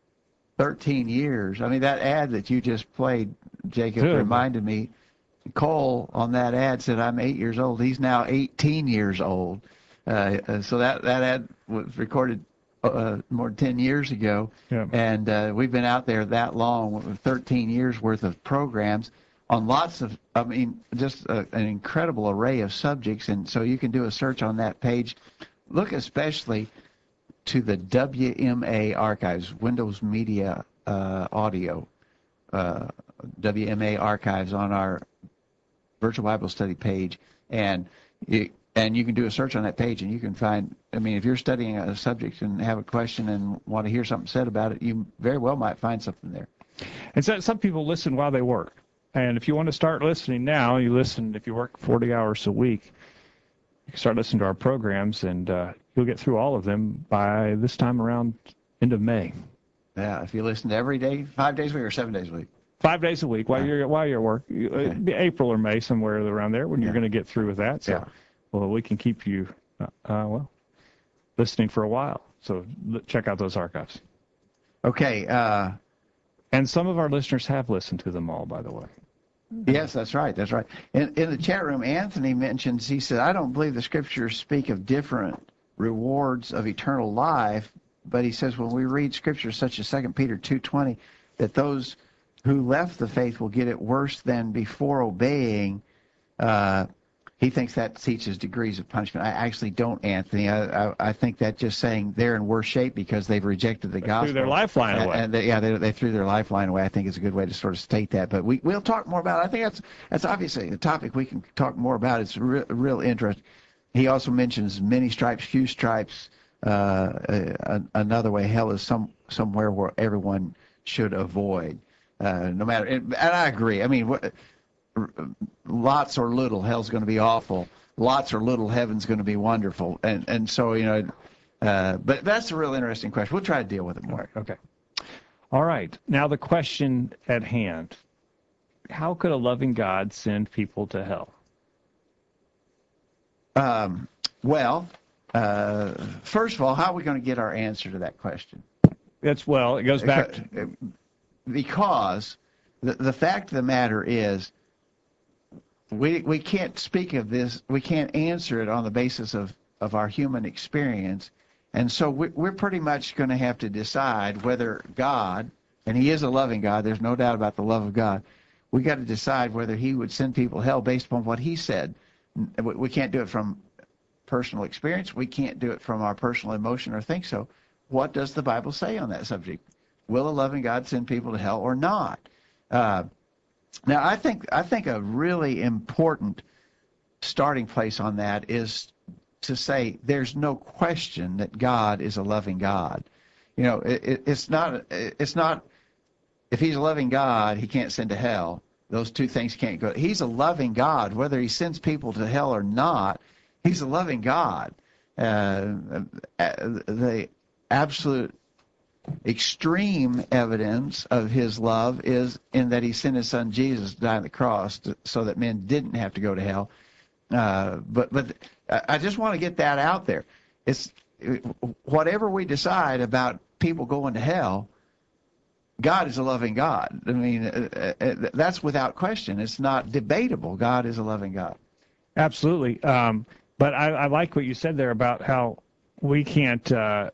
B: 13 years. I mean, that ad that you just played, Jacob, reminded me. Cole on that ad said, "I'm 8 years old." He's now 18 years old. So that ad was recorded more than 10 years ago.
A: Yeah.
B: And we've been out there that long, with 13 years worth of programs on lots of, I mean, just an incredible array of subjects. And so you can do a search on that page. Look especially to the WMA archives, Windows Media Audio, WMA archives on our Virtual Bible Study page. And you can do a search on that page, and you can find, I mean, if you're studying a subject and have a question and want to hear something said about it, you very well might find something there.
A: And so some people listen while they work. And if you want to start listening now, you listen, if you work 40 hours a week, you can start listening to our programs, and you'll get through all of them by this time around end of May.
B: Yeah, if you listen to every day, 5 days a week or 7 days a week.
A: 5 days a week while you're at work. It'd be April or May, somewhere around there, when you're going to get through with that. So, well, we can keep you, listening for a while. So check out those archives.
B: Okay.
A: And some of our listeners have listened to them all, by the way.
B: Yes, that's right. That's right. In the chat room, Anthony mentions, he said, I don't believe the scriptures speak of different rewards of eternal life, but he says when we read scriptures such as 2 Peter 2:20, that those who left the faith will get it worse than before obeying. He thinks that teaches degrees of punishment. I actually don't, Anthony. I think that just saying they're in worse shape because they've rejected the gospel.
A: Threw their lifeline away.
B: And they threw their lifeline away. I think is a good way to sort of state that. But we'll talk more about it. I think that's obviously a topic we can talk more about. It's real interest. He also mentions many stripes, few stripes. Another way, hell is somewhere where everyone should avoid. No matter, and I agree. I mean, lots or little, hell's going to be awful. Lots or little, heaven's going to be wonderful. And so, but that's a real interesting question. We'll try to deal with it more.
A: Okay. All right. Now the question at hand. How could a loving God send people to hell?
B: First of all, how are we going to get our answer to that question?
A: It goes back to...
B: Because the fact of the matter is, we can't speak of this, we can't answer it on the basis of our human experience. And so we're pretty much going to have to decide whether God, and he is a loving God, there's no doubt about the love of God, we got to decide whether he would send people to hell based upon what he said. We can't do it from personal experience. We can't do it from our personal emotion or think so. What does the Bible say on that subject? Will a loving God send people to hell or not? Now, I think a really important starting place on that is to say there's no question that God is a loving God. It's not if he's a loving God, he can't send to hell. Those two things can't go. He's a loving God, whether he sends people to hell or not. He's a loving God. The absolute extreme evidence of his love is in that he sent his son Jesus to die on the cross so that men didn't have to go to hell. But I just want to get that out there. It's whatever we decide about people going to hell, God is a loving God. I mean, that's without question. It's not debatable. God is a loving God.
A: Absolutely. But I like what you said there about how we get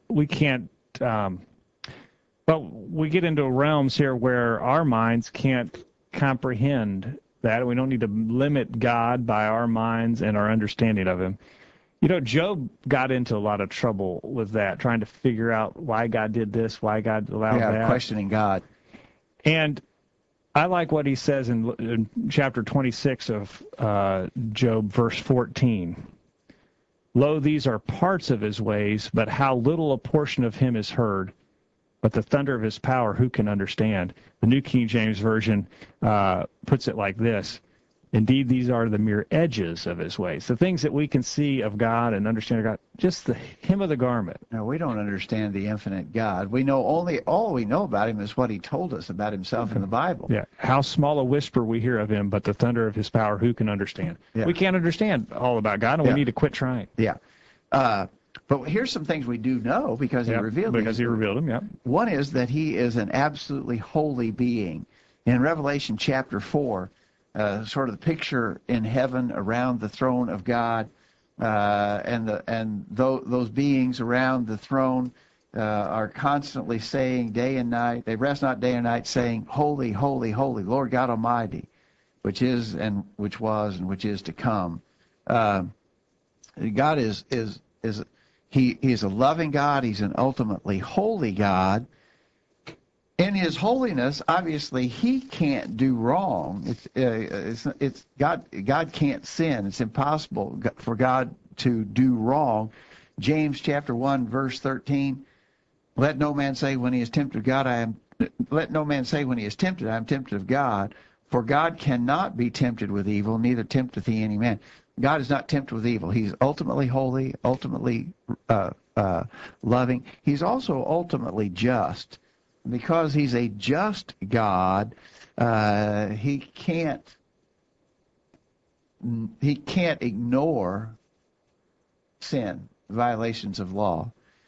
A: into realms here where our minds can't comprehend that. We don't need to limit God by our minds and our understanding of him. Job got into a lot of trouble with that, trying to figure out why God did this, why God allowed that.
B: Questioning God.
A: And I like what he says in chapter 26 of Job, verse 14. Lo, these are parts of his ways, but how little a portion of him is heard. But the thunder of his power, who can understand? The New King James Version puts it like this. Indeed, these are the mere edges of his ways. The things that we can see of God and understand of God, just the hem of the garment.
B: No, we don't understand the infinite God. We know all we know about him is what he told us about himself in the Bible.
A: Yeah. How small a whisper we hear of him, but the thunder of his power, who can understand? Yeah. We can't understand all about God, and we need to quit trying.
B: Yeah. But here's some things we do know because he revealed them.
A: Because he revealed them, yeah.
B: One is that he is an absolutely holy being. In Revelation chapter 4, sort of the picture in heaven around the throne of God, and those beings around the throne, are constantly saying day and night, they rest not day and night, saying, Holy, holy, holy, Lord God Almighty, which is and which was and which is to come. God is he is a loving God. He's an ultimately holy God. In his holiness, obviously, he can't do wrong. It's God. God can't sin. It's impossible for God to do wrong. James chapter 1, verse 13. Let no man say when he is tempted of God, let no man say when he is tempted, I am tempted of God. For God cannot be tempted with evil, neither tempteth he any man. God is not tempted with evil. He's ultimately holy, ultimately loving. He's also ultimately just. Because he's a just God, he can't ignore sin, violations of law.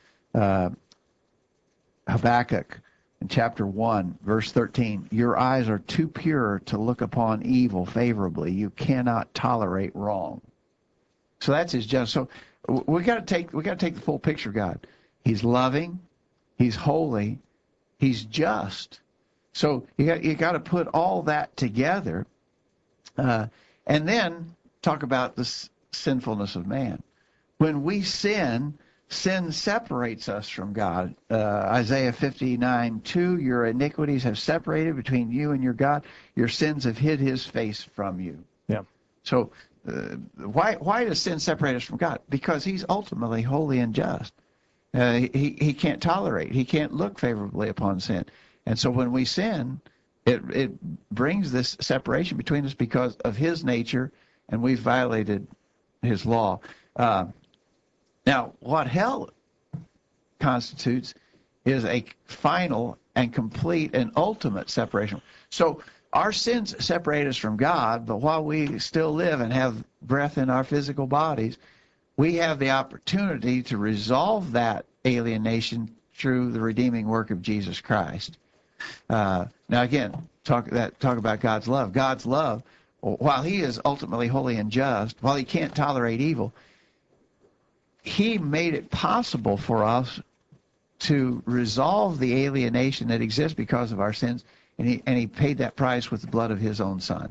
B: Habakkuk in chapter 1, verse 13, your eyes are too pure to look upon evil favorably. You cannot tolerate wrong. So that's his just. So we got to take the full picture of God. He's loving, he's holy, he's just. So you got to put all that together, and then talk about the sinfulness of man. When we sin separates us from God. Isaiah 59:2, your iniquities have separated between you and your God. Your sins have hid his face from you.
A: Yeah.
B: So why does sin separate us from God? Because he's ultimately holy and just. He can't tolerate. He can't look favorably upon sin. And so when we sin, it brings this separation between us because of his nature, and we've violated his law. Now, what hell constitutes is a final and complete and ultimate separation. So our sins separate us from God, but while we still live and have breath in our physical bodies, we have the opportunity to resolve that alienation through the redeeming work of Jesus Christ. Now, again, talk about God's love. God's love, while he is ultimately holy and just, while he can't tolerate evil, he made it possible for us to resolve the alienation that exists because of our sins, and he paid that price with the blood of his own son.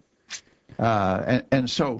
B: So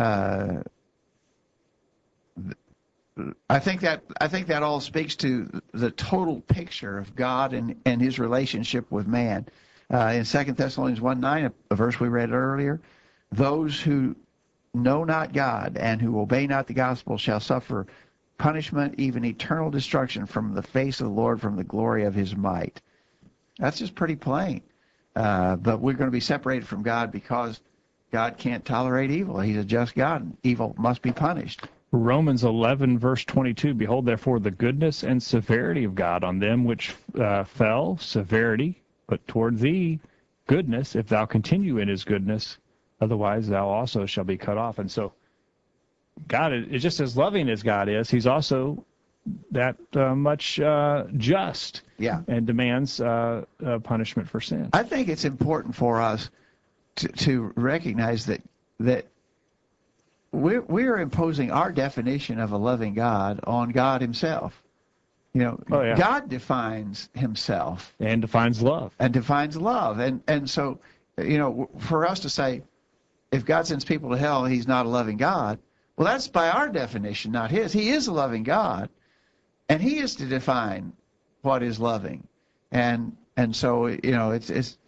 B: I think that all speaks to the total picture of God and his relationship with man. In 2 Thessalonians 1:9, a verse we read earlier, those who know not God and who obey not the gospel shall suffer punishment, even eternal destruction from the face of the Lord, from the glory of his might. That's just pretty plain. But we're going to be separated from God because God can't tolerate evil. He's a just God, and evil must be punished.
A: Romans 11, verse 22, behold, therefore, the goodness and severity of God on them which fell, severity, but toward thee, goodness, if thou continue in his goodness, otherwise thou also shall be cut off. And so God is just as loving as God is. He's also that much just,
B: Yeah,
A: and demands punishment for sin.
B: I think it's important for us to recognize that we're imposing our definition of a loving God on God himself. You know,
A: Oh, yeah.
B: God defines himself
A: And defines love.
B: and so, you know, for us to say, if God sends people to hell, he's not a loving God. Well, that's by our definition, not his. He is a loving God, and he is to define what is loving, and so, you know, it's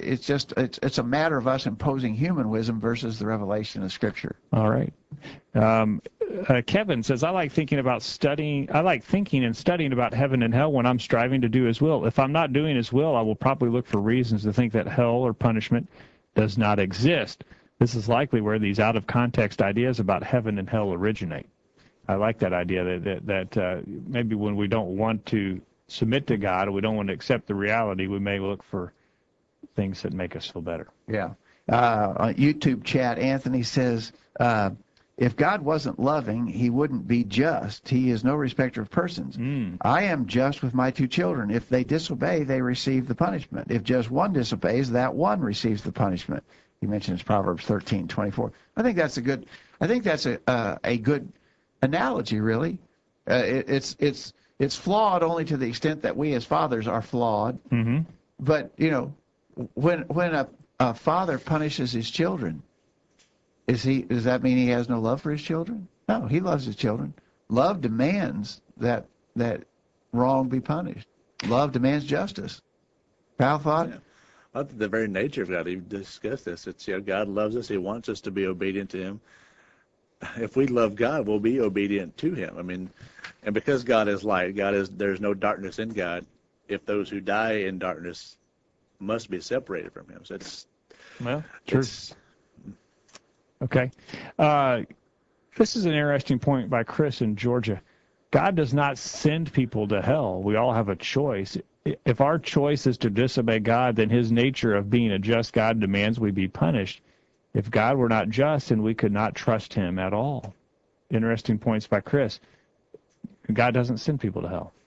B: a matter of us imposing human wisdom versus the revelation of Scripture.
A: All right. Kevin says, I like thinking and studying about heaven and hell when I'm striving to do his will. If I'm not doing his will, I will probably look for reasons to think that hell or punishment does not exist. This is likely where these out-of-context ideas about heaven and hell originate. I like that idea that maybe when we don't want to submit to God or we don't want to accept the reality, we may look for things that make us feel better.
B: Yeah. On YouTube chat, Anthony says, if God wasn't loving, he wouldn't be just. He is no respecter of persons. I am just with my two children. If they disobey, they receive the punishment. If just one disobeys, that one receives the punishment. He mentions Proverbs 13:24. I think that's a good analogy, really. It's It's flawed only to the extent that we as fathers are flawed.
A: Mm-hmm.
B: But, you know, when a father punishes his children, does that mean he has no love for his children? No, he loves his children. Love demands that wrong be punished. Love demands justice. Pal thought?
E: Yeah. I think the very nature of God, he discussed this. It's, you know, God loves us. He wants us to be obedient to him. If we love God, we'll be obedient to him. I mean, and because God is light, there's no darkness in God. If those who die in darkness must be separated from him. So
A: True. Okay. This is an interesting point by Chris in Georgia. God does not send people to hell. We all have a choice. If our choice is to disobey God, then his nature of being a just God demands we be punished. If God were not just, then we could not trust him at all. Interesting points by Chris. God doesn't send people to hell.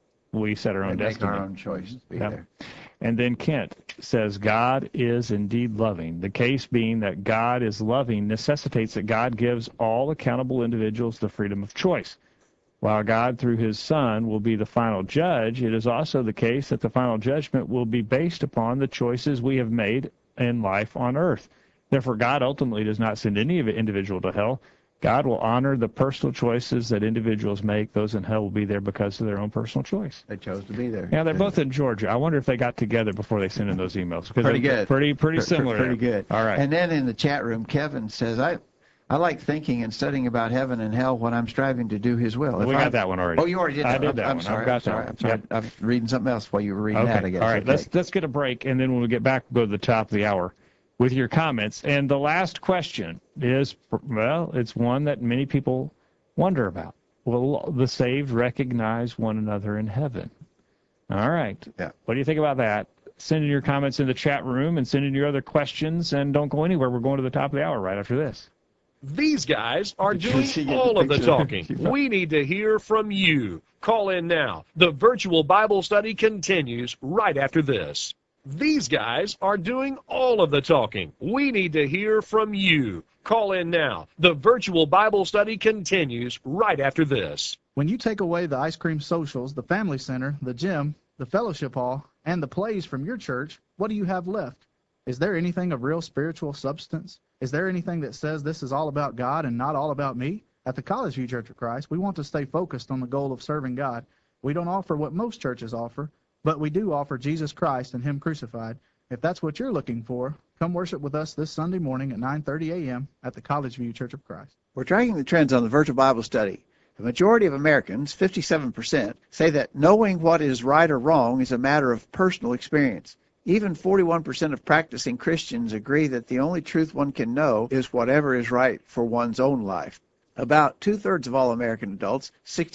A: We set our own destiny.
B: Make our own choice to be there.
A: And then Kent says, God is indeed loving. The case being that God is loving necessitates that God gives all accountable individuals the freedom of choice. While God, through his Son, will be the final judge, it is also the case that the final judgment will be based upon the choices we have made in life on earth. Therefore, God ultimately does not send any individual to hell. God will honor the personal choices that individuals make. Those in hell will be there because of their own personal choice.
B: They chose to be there.
A: Yeah, they're both in Georgia. I wonder if they got together before they sent in those emails.
B: Pretty good.
A: Pretty similar.
B: Pretty good.
A: All right.
B: And then in the chat room, Kevin says, I like thinking and studying about heaven and hell when I'm striving to do his will.
A: We got that one already.
B: Oh, you already did that.
A: I did that
B: I'm
A: one.
B: Sorry.
A: I've got
B: I'm sorry.
A: that
B: I'm sorry.
A: one.
B: I was reading something else while you were reading
A: Okay.
B: that, I guess.
A: All right.
B: Okay.
A: Let's get a break, and then when we get back, we'll go to the top of the hour with your comments. And the last question is, well, it's one that many people wonder about. Will the saved recognize one another in heaven? All right.
B: Yeah.
A: What do you think about that? Send in your comments in the chat room and send in your other questions, and don't go anywhere. We're going to the top of the hour right after this.
C: These guys are doing
B: She get
C: all
B: the
C: of the
B: picture?
C: talking. We need to hear from you. Call in now. The virtual Bible study continues right after this. These guys are doing all of the talking. We need to hear from you. Call in now. The virtual Bible study continues right after this.
D: When you take away the ice cream socials, the family center, the gym, the fellowship hall, and the plays from your church, what do you have left? Is there anything of real spiritual substance? Is there anything that says this is all about God and not all about me? At the College View Church of Christ, we want to stay focused on the goal of serving God. We don't offer what most churches offer, but we do offer Jesus Christ and him crucified. If that's what you're looking for, come worship with us this Sunday morning at 9:30 a.m. at the College View Church of Christ.
B: We're tracking the trends on the virtual Bible study. The majority of Americans, 57%, say that knowing what is right or wrong is a matter of personal experience. Even 41% of practicing Christians agree that the only truth one can know is whatever is right for one's own life. About two-thirds of all American adults,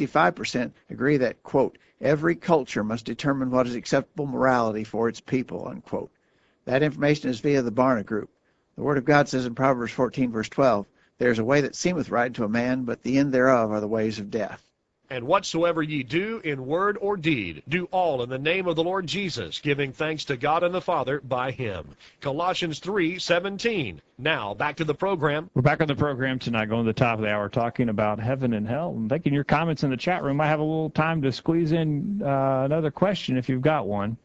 B: 65%, agree that, quote, every culture must determine what is acceptable morality for its people, unquote. That information is via the Barna Group. The Word of God says in Proverbs 14, verse 12, there is a way that seemeth right to a man, but the end thereof are the ways of death.
C: And whatsoever ye do in word or deed, do all in the name of the Lord Jesus, giving thanks to God and the Father by him. Colossians 3:17. Now, back to the program.
A: We're back on the program tonight, going to the top of the hour, talking about heaven and hell. And taking your comments in the chat room. I have a little time to squeeze in another question if you've got one.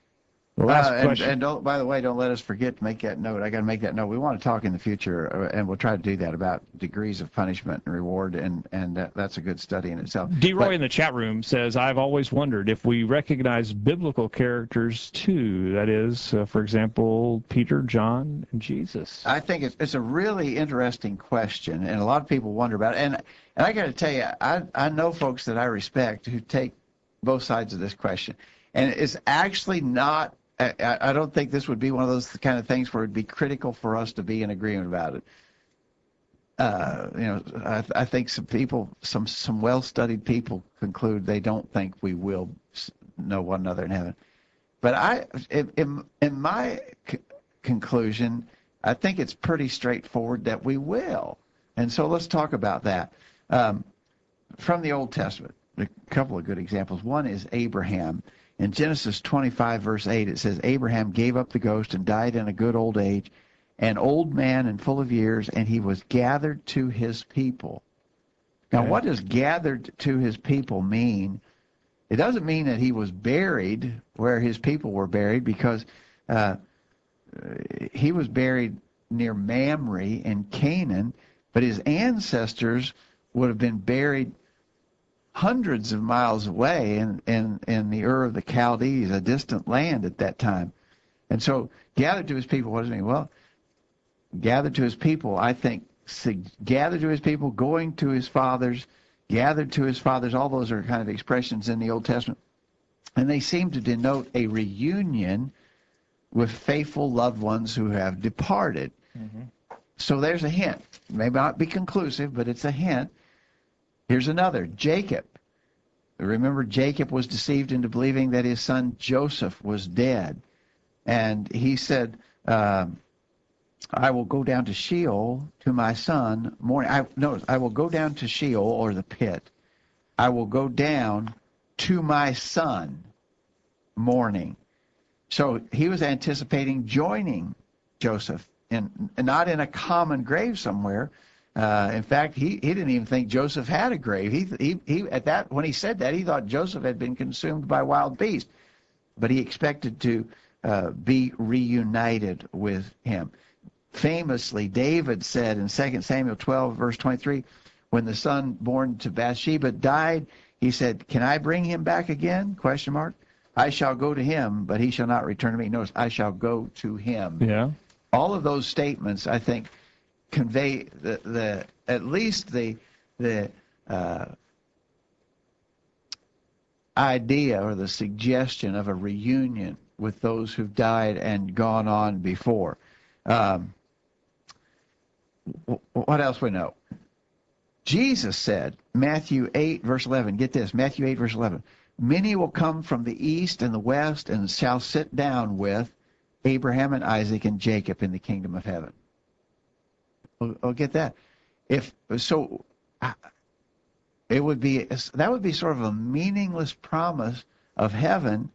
A: The last question.
B: And don't, by the way, don't let us forget to make that note. I got to make that note. We want to talk in the future, and we'll try to do that, about degrees of punishment and reward, and that's a good study in itself.
A: D-Roy in the chat room says, I've always wondered if we recognize biblical characters too, that is, for example, Peter, John, and Jesus.
B: I think it's a really interesting question, and a lot of people wonder about it. And I got to tell you, I know folks that I respect who take both sides of this question, and it's actually not. I don't think this would be one of those kind of things where it'd be critical for us to be in agreement about it. I think some people, some well-studied people conclude they don't think we will know one another in heaven. But in my conclusion, I think it's pretty straightforward that we will. And so let's talk about that. From the Old Testament, a couple of good examples. One is Abraham. In Genesis 25, verse 8, it says, Abraham gave up the ghost and died in a good old age, an old man and full of years, and he was gathered to his people. Now, what does gathered to his people mean? It doesn't mean that he was buried where his people were buried, because he was buried near Mamre in Canaan, but his ancestors would have been buried hundreds of miles away in the Ur of the Chaldees, a distant land at that time. And so gathered to his people, what does it mean? Well, gathered to his people, I think, gathered to his people, going to his fathers, gathered to his fathers, all those are kind of expressions in the Old Testament. And they seem to denote a reunion with faithful loved ones who have departed. Mm-hmm. So there's a hint. It may not be conclusive, but it's a hint. Here's another. Jacob. Remember, Jacob was deceived into believing that his son Joseph was dead. And he said, I will go down to Sheol to my son mourning. I will go down to Sheol, or the pit. I will go down to my son mourning. So he was anticipating joining Joseph, and not in a common grave somewhere. In fact, he didn't even think Joseph had a grave. He at that, when he said that, he thought Joseph had been consumed by wild beasts, but he expected to be reunited with him. Famously, David said in 2 Samuel 12, verse 23, when the son born to Bathsheba died, he said, "Can I bring him back again?" ? I shall go to him, but he shall not return to me. Notice, I shall go to him.
A: Yeah.
B: All of those statements, I think, convey the at least the idea or the suggestion of a reunion with those who've died and gone on before. What else we know? Jesus said, Matthew 8, verse 11, get this, Matthew 8, verse 11, many will come from the east and the west and shall sit down with Abraham and Isaac and Jacob in the kingdom of heaven. We'll get that. If so, it would be, that would be sort of a meaningless promise of heaven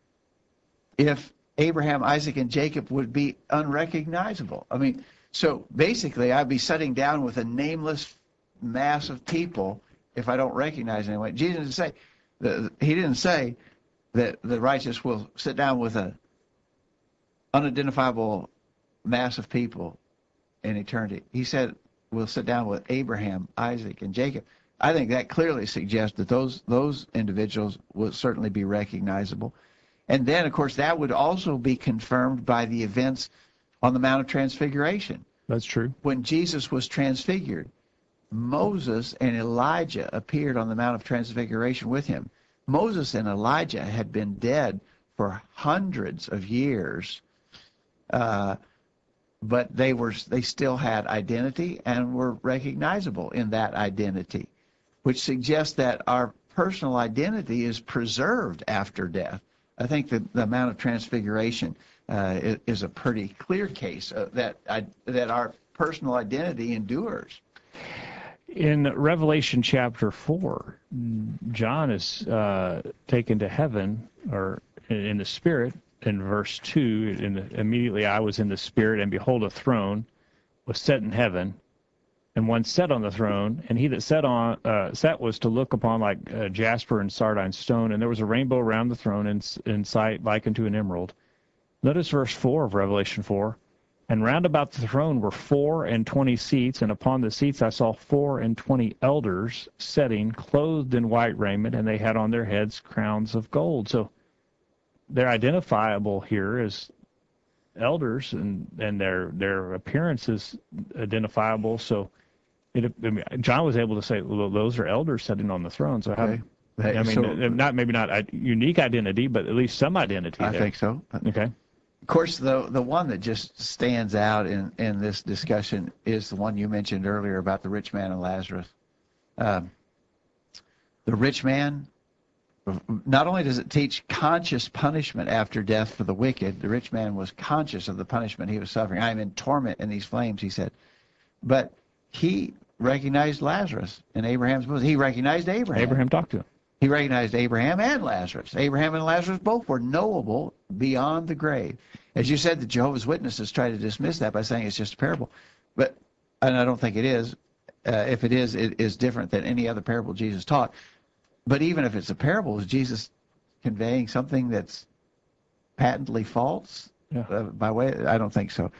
B: if Abraham, Isaac, and Jacob would be unrecognizable. I mean, so basically, I'd be sitting down with a nameless mass of people if I don't recognize anyone. Jesus didn't say, he didn't say that the righteous will sit down with an unidentifiable mass of people in eternity. He said we'll sit down with Abraham, Isaac, and Jacob. I think that clearly suggests that those individuals will certainly be recognizable. And then, of course, that would also be confirmed by the events on the Mount of Transfiguration.
A: That's true.
B: When Jesus was transfigured, Moses and Elijah appeared on the Mount of Transfiguration with him. Moses and Elijah had been dead for hundreds of years, but they still had identity and were recognizable in that identity, which suggests that our personal identity is preserved after death. I think that the Mount of Transfiguration is a pretty clear case that our personal identity endures.
A: In Revelation chapter 4, John is taken to heaven, or in the Spirit, in verse 2, immediately I was in the Spirit, and behold, a throne was set in heaven, and one sat on the throne, and he that sat was to look upon like jasper and sardine stone, and there was a rainbow around the throne in sight like unto an emerald. Notice verse 4 of Revelation 4. And round about the throne were 24 seats, and upon the seats I saw 24 elders sitting, clothed in white raiment, and they had on their heads crowns of gold. So they're identifiable here as elders, and their appearance is identifiable. So John was able to say, well, those are elders sitting on the throne. So how?
B: Okay.
A: I mean, maybe not a unique identity, but at least some identity.
B: I think so.
A: Okay.
B: Of course, the one that just stands out in this discussion is the one you mentioned earlier about the rich man and Lazarus. The rich man, not only does it teach conscious punishment after death for the wicked, the rich man was conscious of the punishment he was suffering. I am in torment in these flames, he said. But he recognized Lazarus in Abraham's bosom. He recognized Abraham.
A: Abraham talked to him.
B: He recognized Abraham and Lazarus. Abraham and Lazarus both were knowable beyond the grave. As you said, the Jehovah's Witnesses try to dismiss that by saying it's just a parable. And I don't think it is. If it is different than any other parable Jesus taught. But even if it's a parable, is Jesus conveying something that's patently false?
A: Yeah.
B: By way, I don't think so.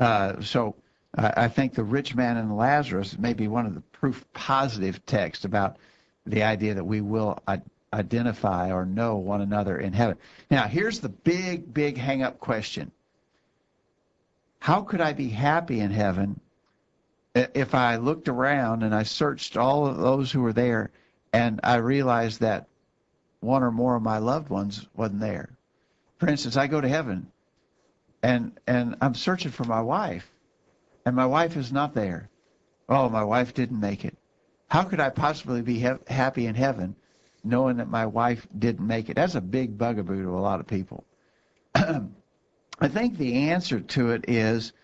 B: I think the rich man and Lazarus may be one of the proof positive texts about the idea that we will identify or know one another in heaven. Now, here's the big hang-up question. How could I be happy in heaven if I looked around and I searched all of those who were there and I realized that one or more of my loved ones wasn't there? For instance, I go to heaven and I'm searching for my wife, and my wife is not there. Oh, my wife didn't make it. How could I possibly be happy in heaven knowing that my wife didn't make it? That's a big bugaboo to a lot of people. I think the answer to it is,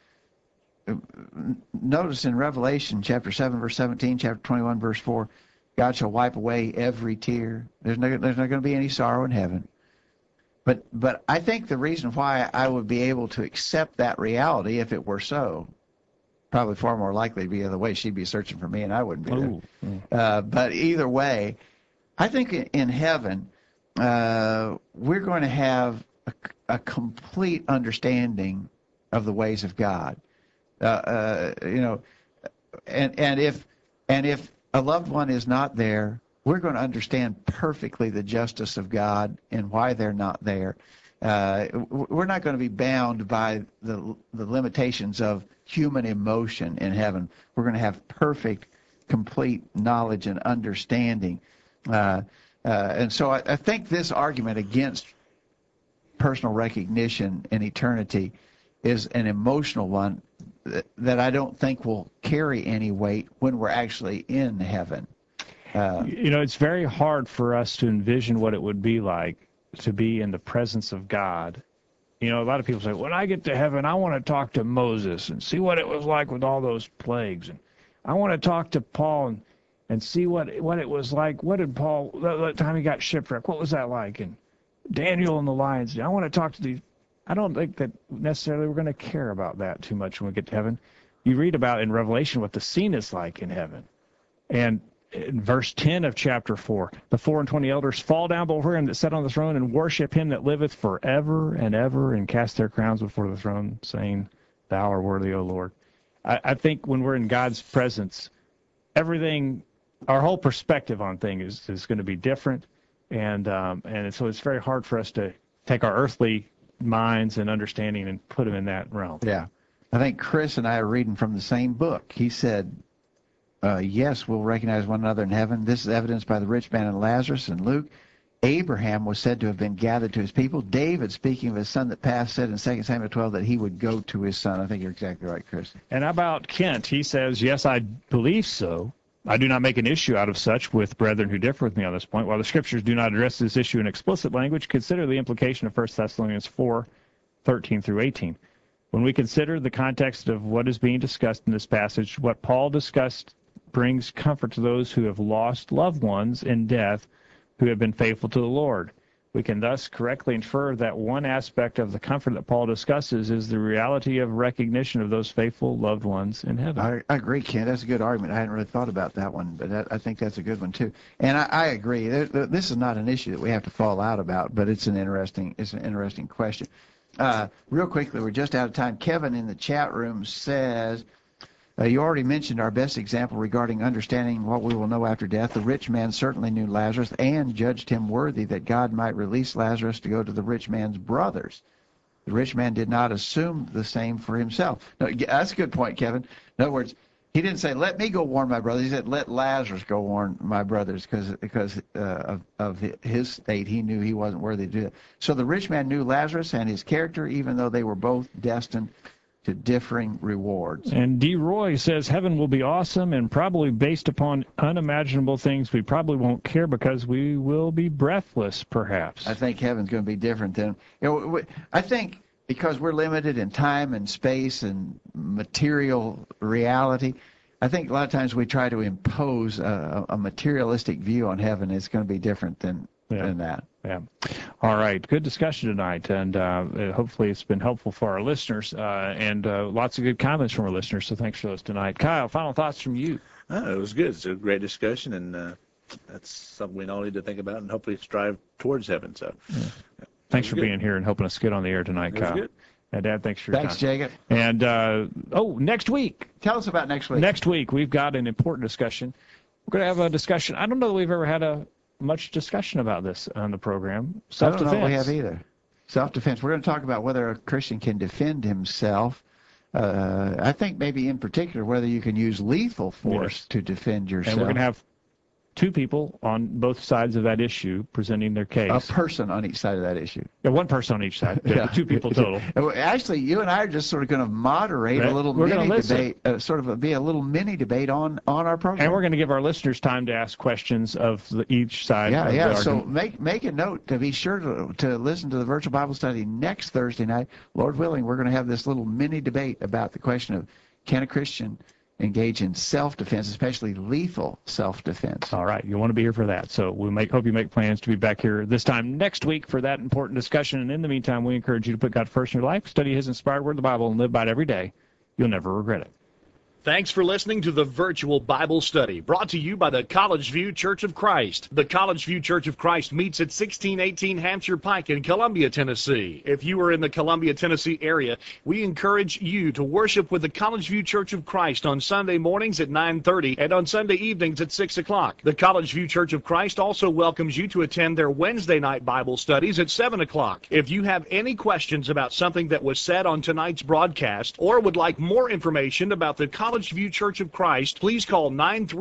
B: notice in Revelation chapter 7, verse 17, chapter 21, verse 4, God shall wipe away every tear. There's not going to be any sorrow in heaven. But I think the reason why I would be able to accept that reality, if it were so, probably far more likely to be the other way. She'd be searching for me and I wouldn't be there. But either way, I think in heaven, we're going to have a complete understanding of the ways of God. And if a loved one is not there, we're going to understand perfectly the justice of God and why they're not there. We're not going to be bound by the limitations of human emotion in heaven. We're going to have perfect, complete knowledge and understanding. And so I think this argument against personal recognition in eternity is an emotional one that I don't think will carry any weight when we're actually in heaven.
A: It's very hard for us to envision what it would be like to be in the presence of God. A lot of people say, when I get to heaven, I want to talk to Moses and see what it was like with all those plagues. And I want to talk to Paul and see what it was like. What did Paul, the time he got shipwrecked, what was that like? And Daniel and the lions. I want to talk to these. I don't think that necessarily we're going to care about that too much when we get to heaven. You read about in Revelation what the scene is like in heaven. And in verse 10 of chapter 4, the 24 elders fall down before him that sat on the throne and worship him that liveth forever and ever, and cast their crowns before the throne, saying, Thou art worthy, O Lord. I think when we're in God's presence, everything, our whole perspective on things is going to be different. And so it's very hard for us to take our earthly minds and understanding and put them in that realm.
B: Yeah. I think Chris and I are reading from the same book. He said, yes, we'll recognize one another in heaven. This is evidenced by the rich man and Lazarus in Luke. Abraham was said to have been gathered to his people. David, speaking of his son that passed, said in 2 Samuel 12 that he would go to his son. I think you're exactly right, Chris.
A: And about Kent, he says, yes, I believe so. I do not make an issue out of such with brethren who differ with me on this point. While the Scriptures do not address this issue in explicit language, consider the implication of 1 Thessalonians 4:13 through 18. When we consider the context of what is being discussed in this passage, what Paul discussed brings comfort to those who have lost loved ones in death who have been faithful to the Lord. We can thus correctly infer that one aspect of the comfort that Paul discusses is the reality of recognition of those faithful loved ones in heaven.
B: I agree, Ken. That's a good argument. I hadn't really thought about that one, but I think that's a good one, too. And I agree. This is not an issue that we have to fall out about, but it's an interesting question. Real quickly, we're just out of time. Kevin in the chat room says, you already mentioned our best example regarding understanding what we will know after death. The rich man certainly knew Lazarus and judged him worthy that God might release Lazarus to go to the rich man's brothers. The rich man did not assume the same for himself. No, that's a good point, Kevin. In other words, he didn't say, let me go warn my brothers. He said, let Lazarus go warn my brothers because of his state. He knew he wasn't worthy to do that. So the rich man knew Lazarus and his character, even though they were both destined to differing rewards.
A: And D. Roy says heaven will be awesome and probably based upon unimaginable things we probably won't care because we will be breathless, perhaps.
B: I think heaven's going to be different than, I think because we're limited in time and space and material reality, I think a lot of times we try to impose a materialistic view on heaven. It's going to be different than that.
A: Yeah. All right. Good discussion tonight, and hopefully it's been helpful for our listeners, and lots of good comments from our listeners, so thanks for those tonight. Kyle, final thoughts from you?
E: It was good. It's a great discussion, and that's something we all need to think about and hopefully strive towards heaven. So,
A: Thanks for
E: good.
A: being here and helping us get on the air tonight,
E: It was
A: Kyle.
E: good.
A: And Dad, thanks for your
B: Thanks,
A: time.
B: Jacob.
A: And next week.
B: Tell us about next week.
A: Next week we've got an important discussion. We're going to have a discussion. I don't know that we've ever had much discussion about this on the program.
B: I don't
A: Self-defense.
B: know if we have either. Self-defense. We're going to talk about whether a Christian can defend himself. I think maybe in particular whether you can use lethal force to defend yourself.
A: And we're going to have two people on both sides of that issue presenting their case.
B: a person on each side of that issue.
A: Yeah, one person on each side.
B: Yeah.
A: Two people total.
B: Actually, you and I are just sort of going to moderate
A: Right.
B: a little
A: We're gonna
B: mini
A: listen.
B: debate, be a little mini debate on our program.
A: And we're going to give our listeners time to ask questions of each side.
B: Yeah,
A: of
B: yeah.
A: the
B: So
A: argument.
B: make a note to be sure to listen to the virtual Bible study next Thursday night. Lord willing, we're going to have this little mini debate about the question of can a Christian engage in self-defense, especially lethal self-defense.
A: All right, you want to be here for that. So hope you make plans to be back here this time next week for that important discussion. And in the meantime, we encourage you to put God first in your life, study His inspired word, the Bible, and live by it every day. You'll never regret it.
C: Thanks for listening to the Virtual Bible Study, brought to you by the College View Church of Christ. The College View Church of Christ meets at 1618 Hampshire Pike in Columbia, Tennessee. If you are in the Columbia, Tennessee area, we encourage you to worship with the College View Church of Christ on Sunday mornings at 9:30 and on Sunday evenings at 6 o'clock. The College View Church of Christ also welcomes you to attend their Wednesday night Bible studies at 7 o'clock. If you have any questions about something that was said on tonight's broadcast or would like more information about the College View Church of Christ, please call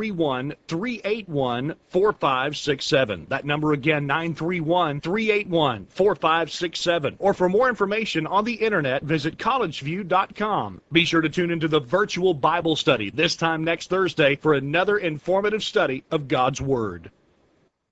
C: 931-381-4567. That number again, 931-381-4567. Or for more information on the internet, visit collegeview.com. Be sure to tune into the virtual Bible study this time next Thursday for another informative study of God's Word.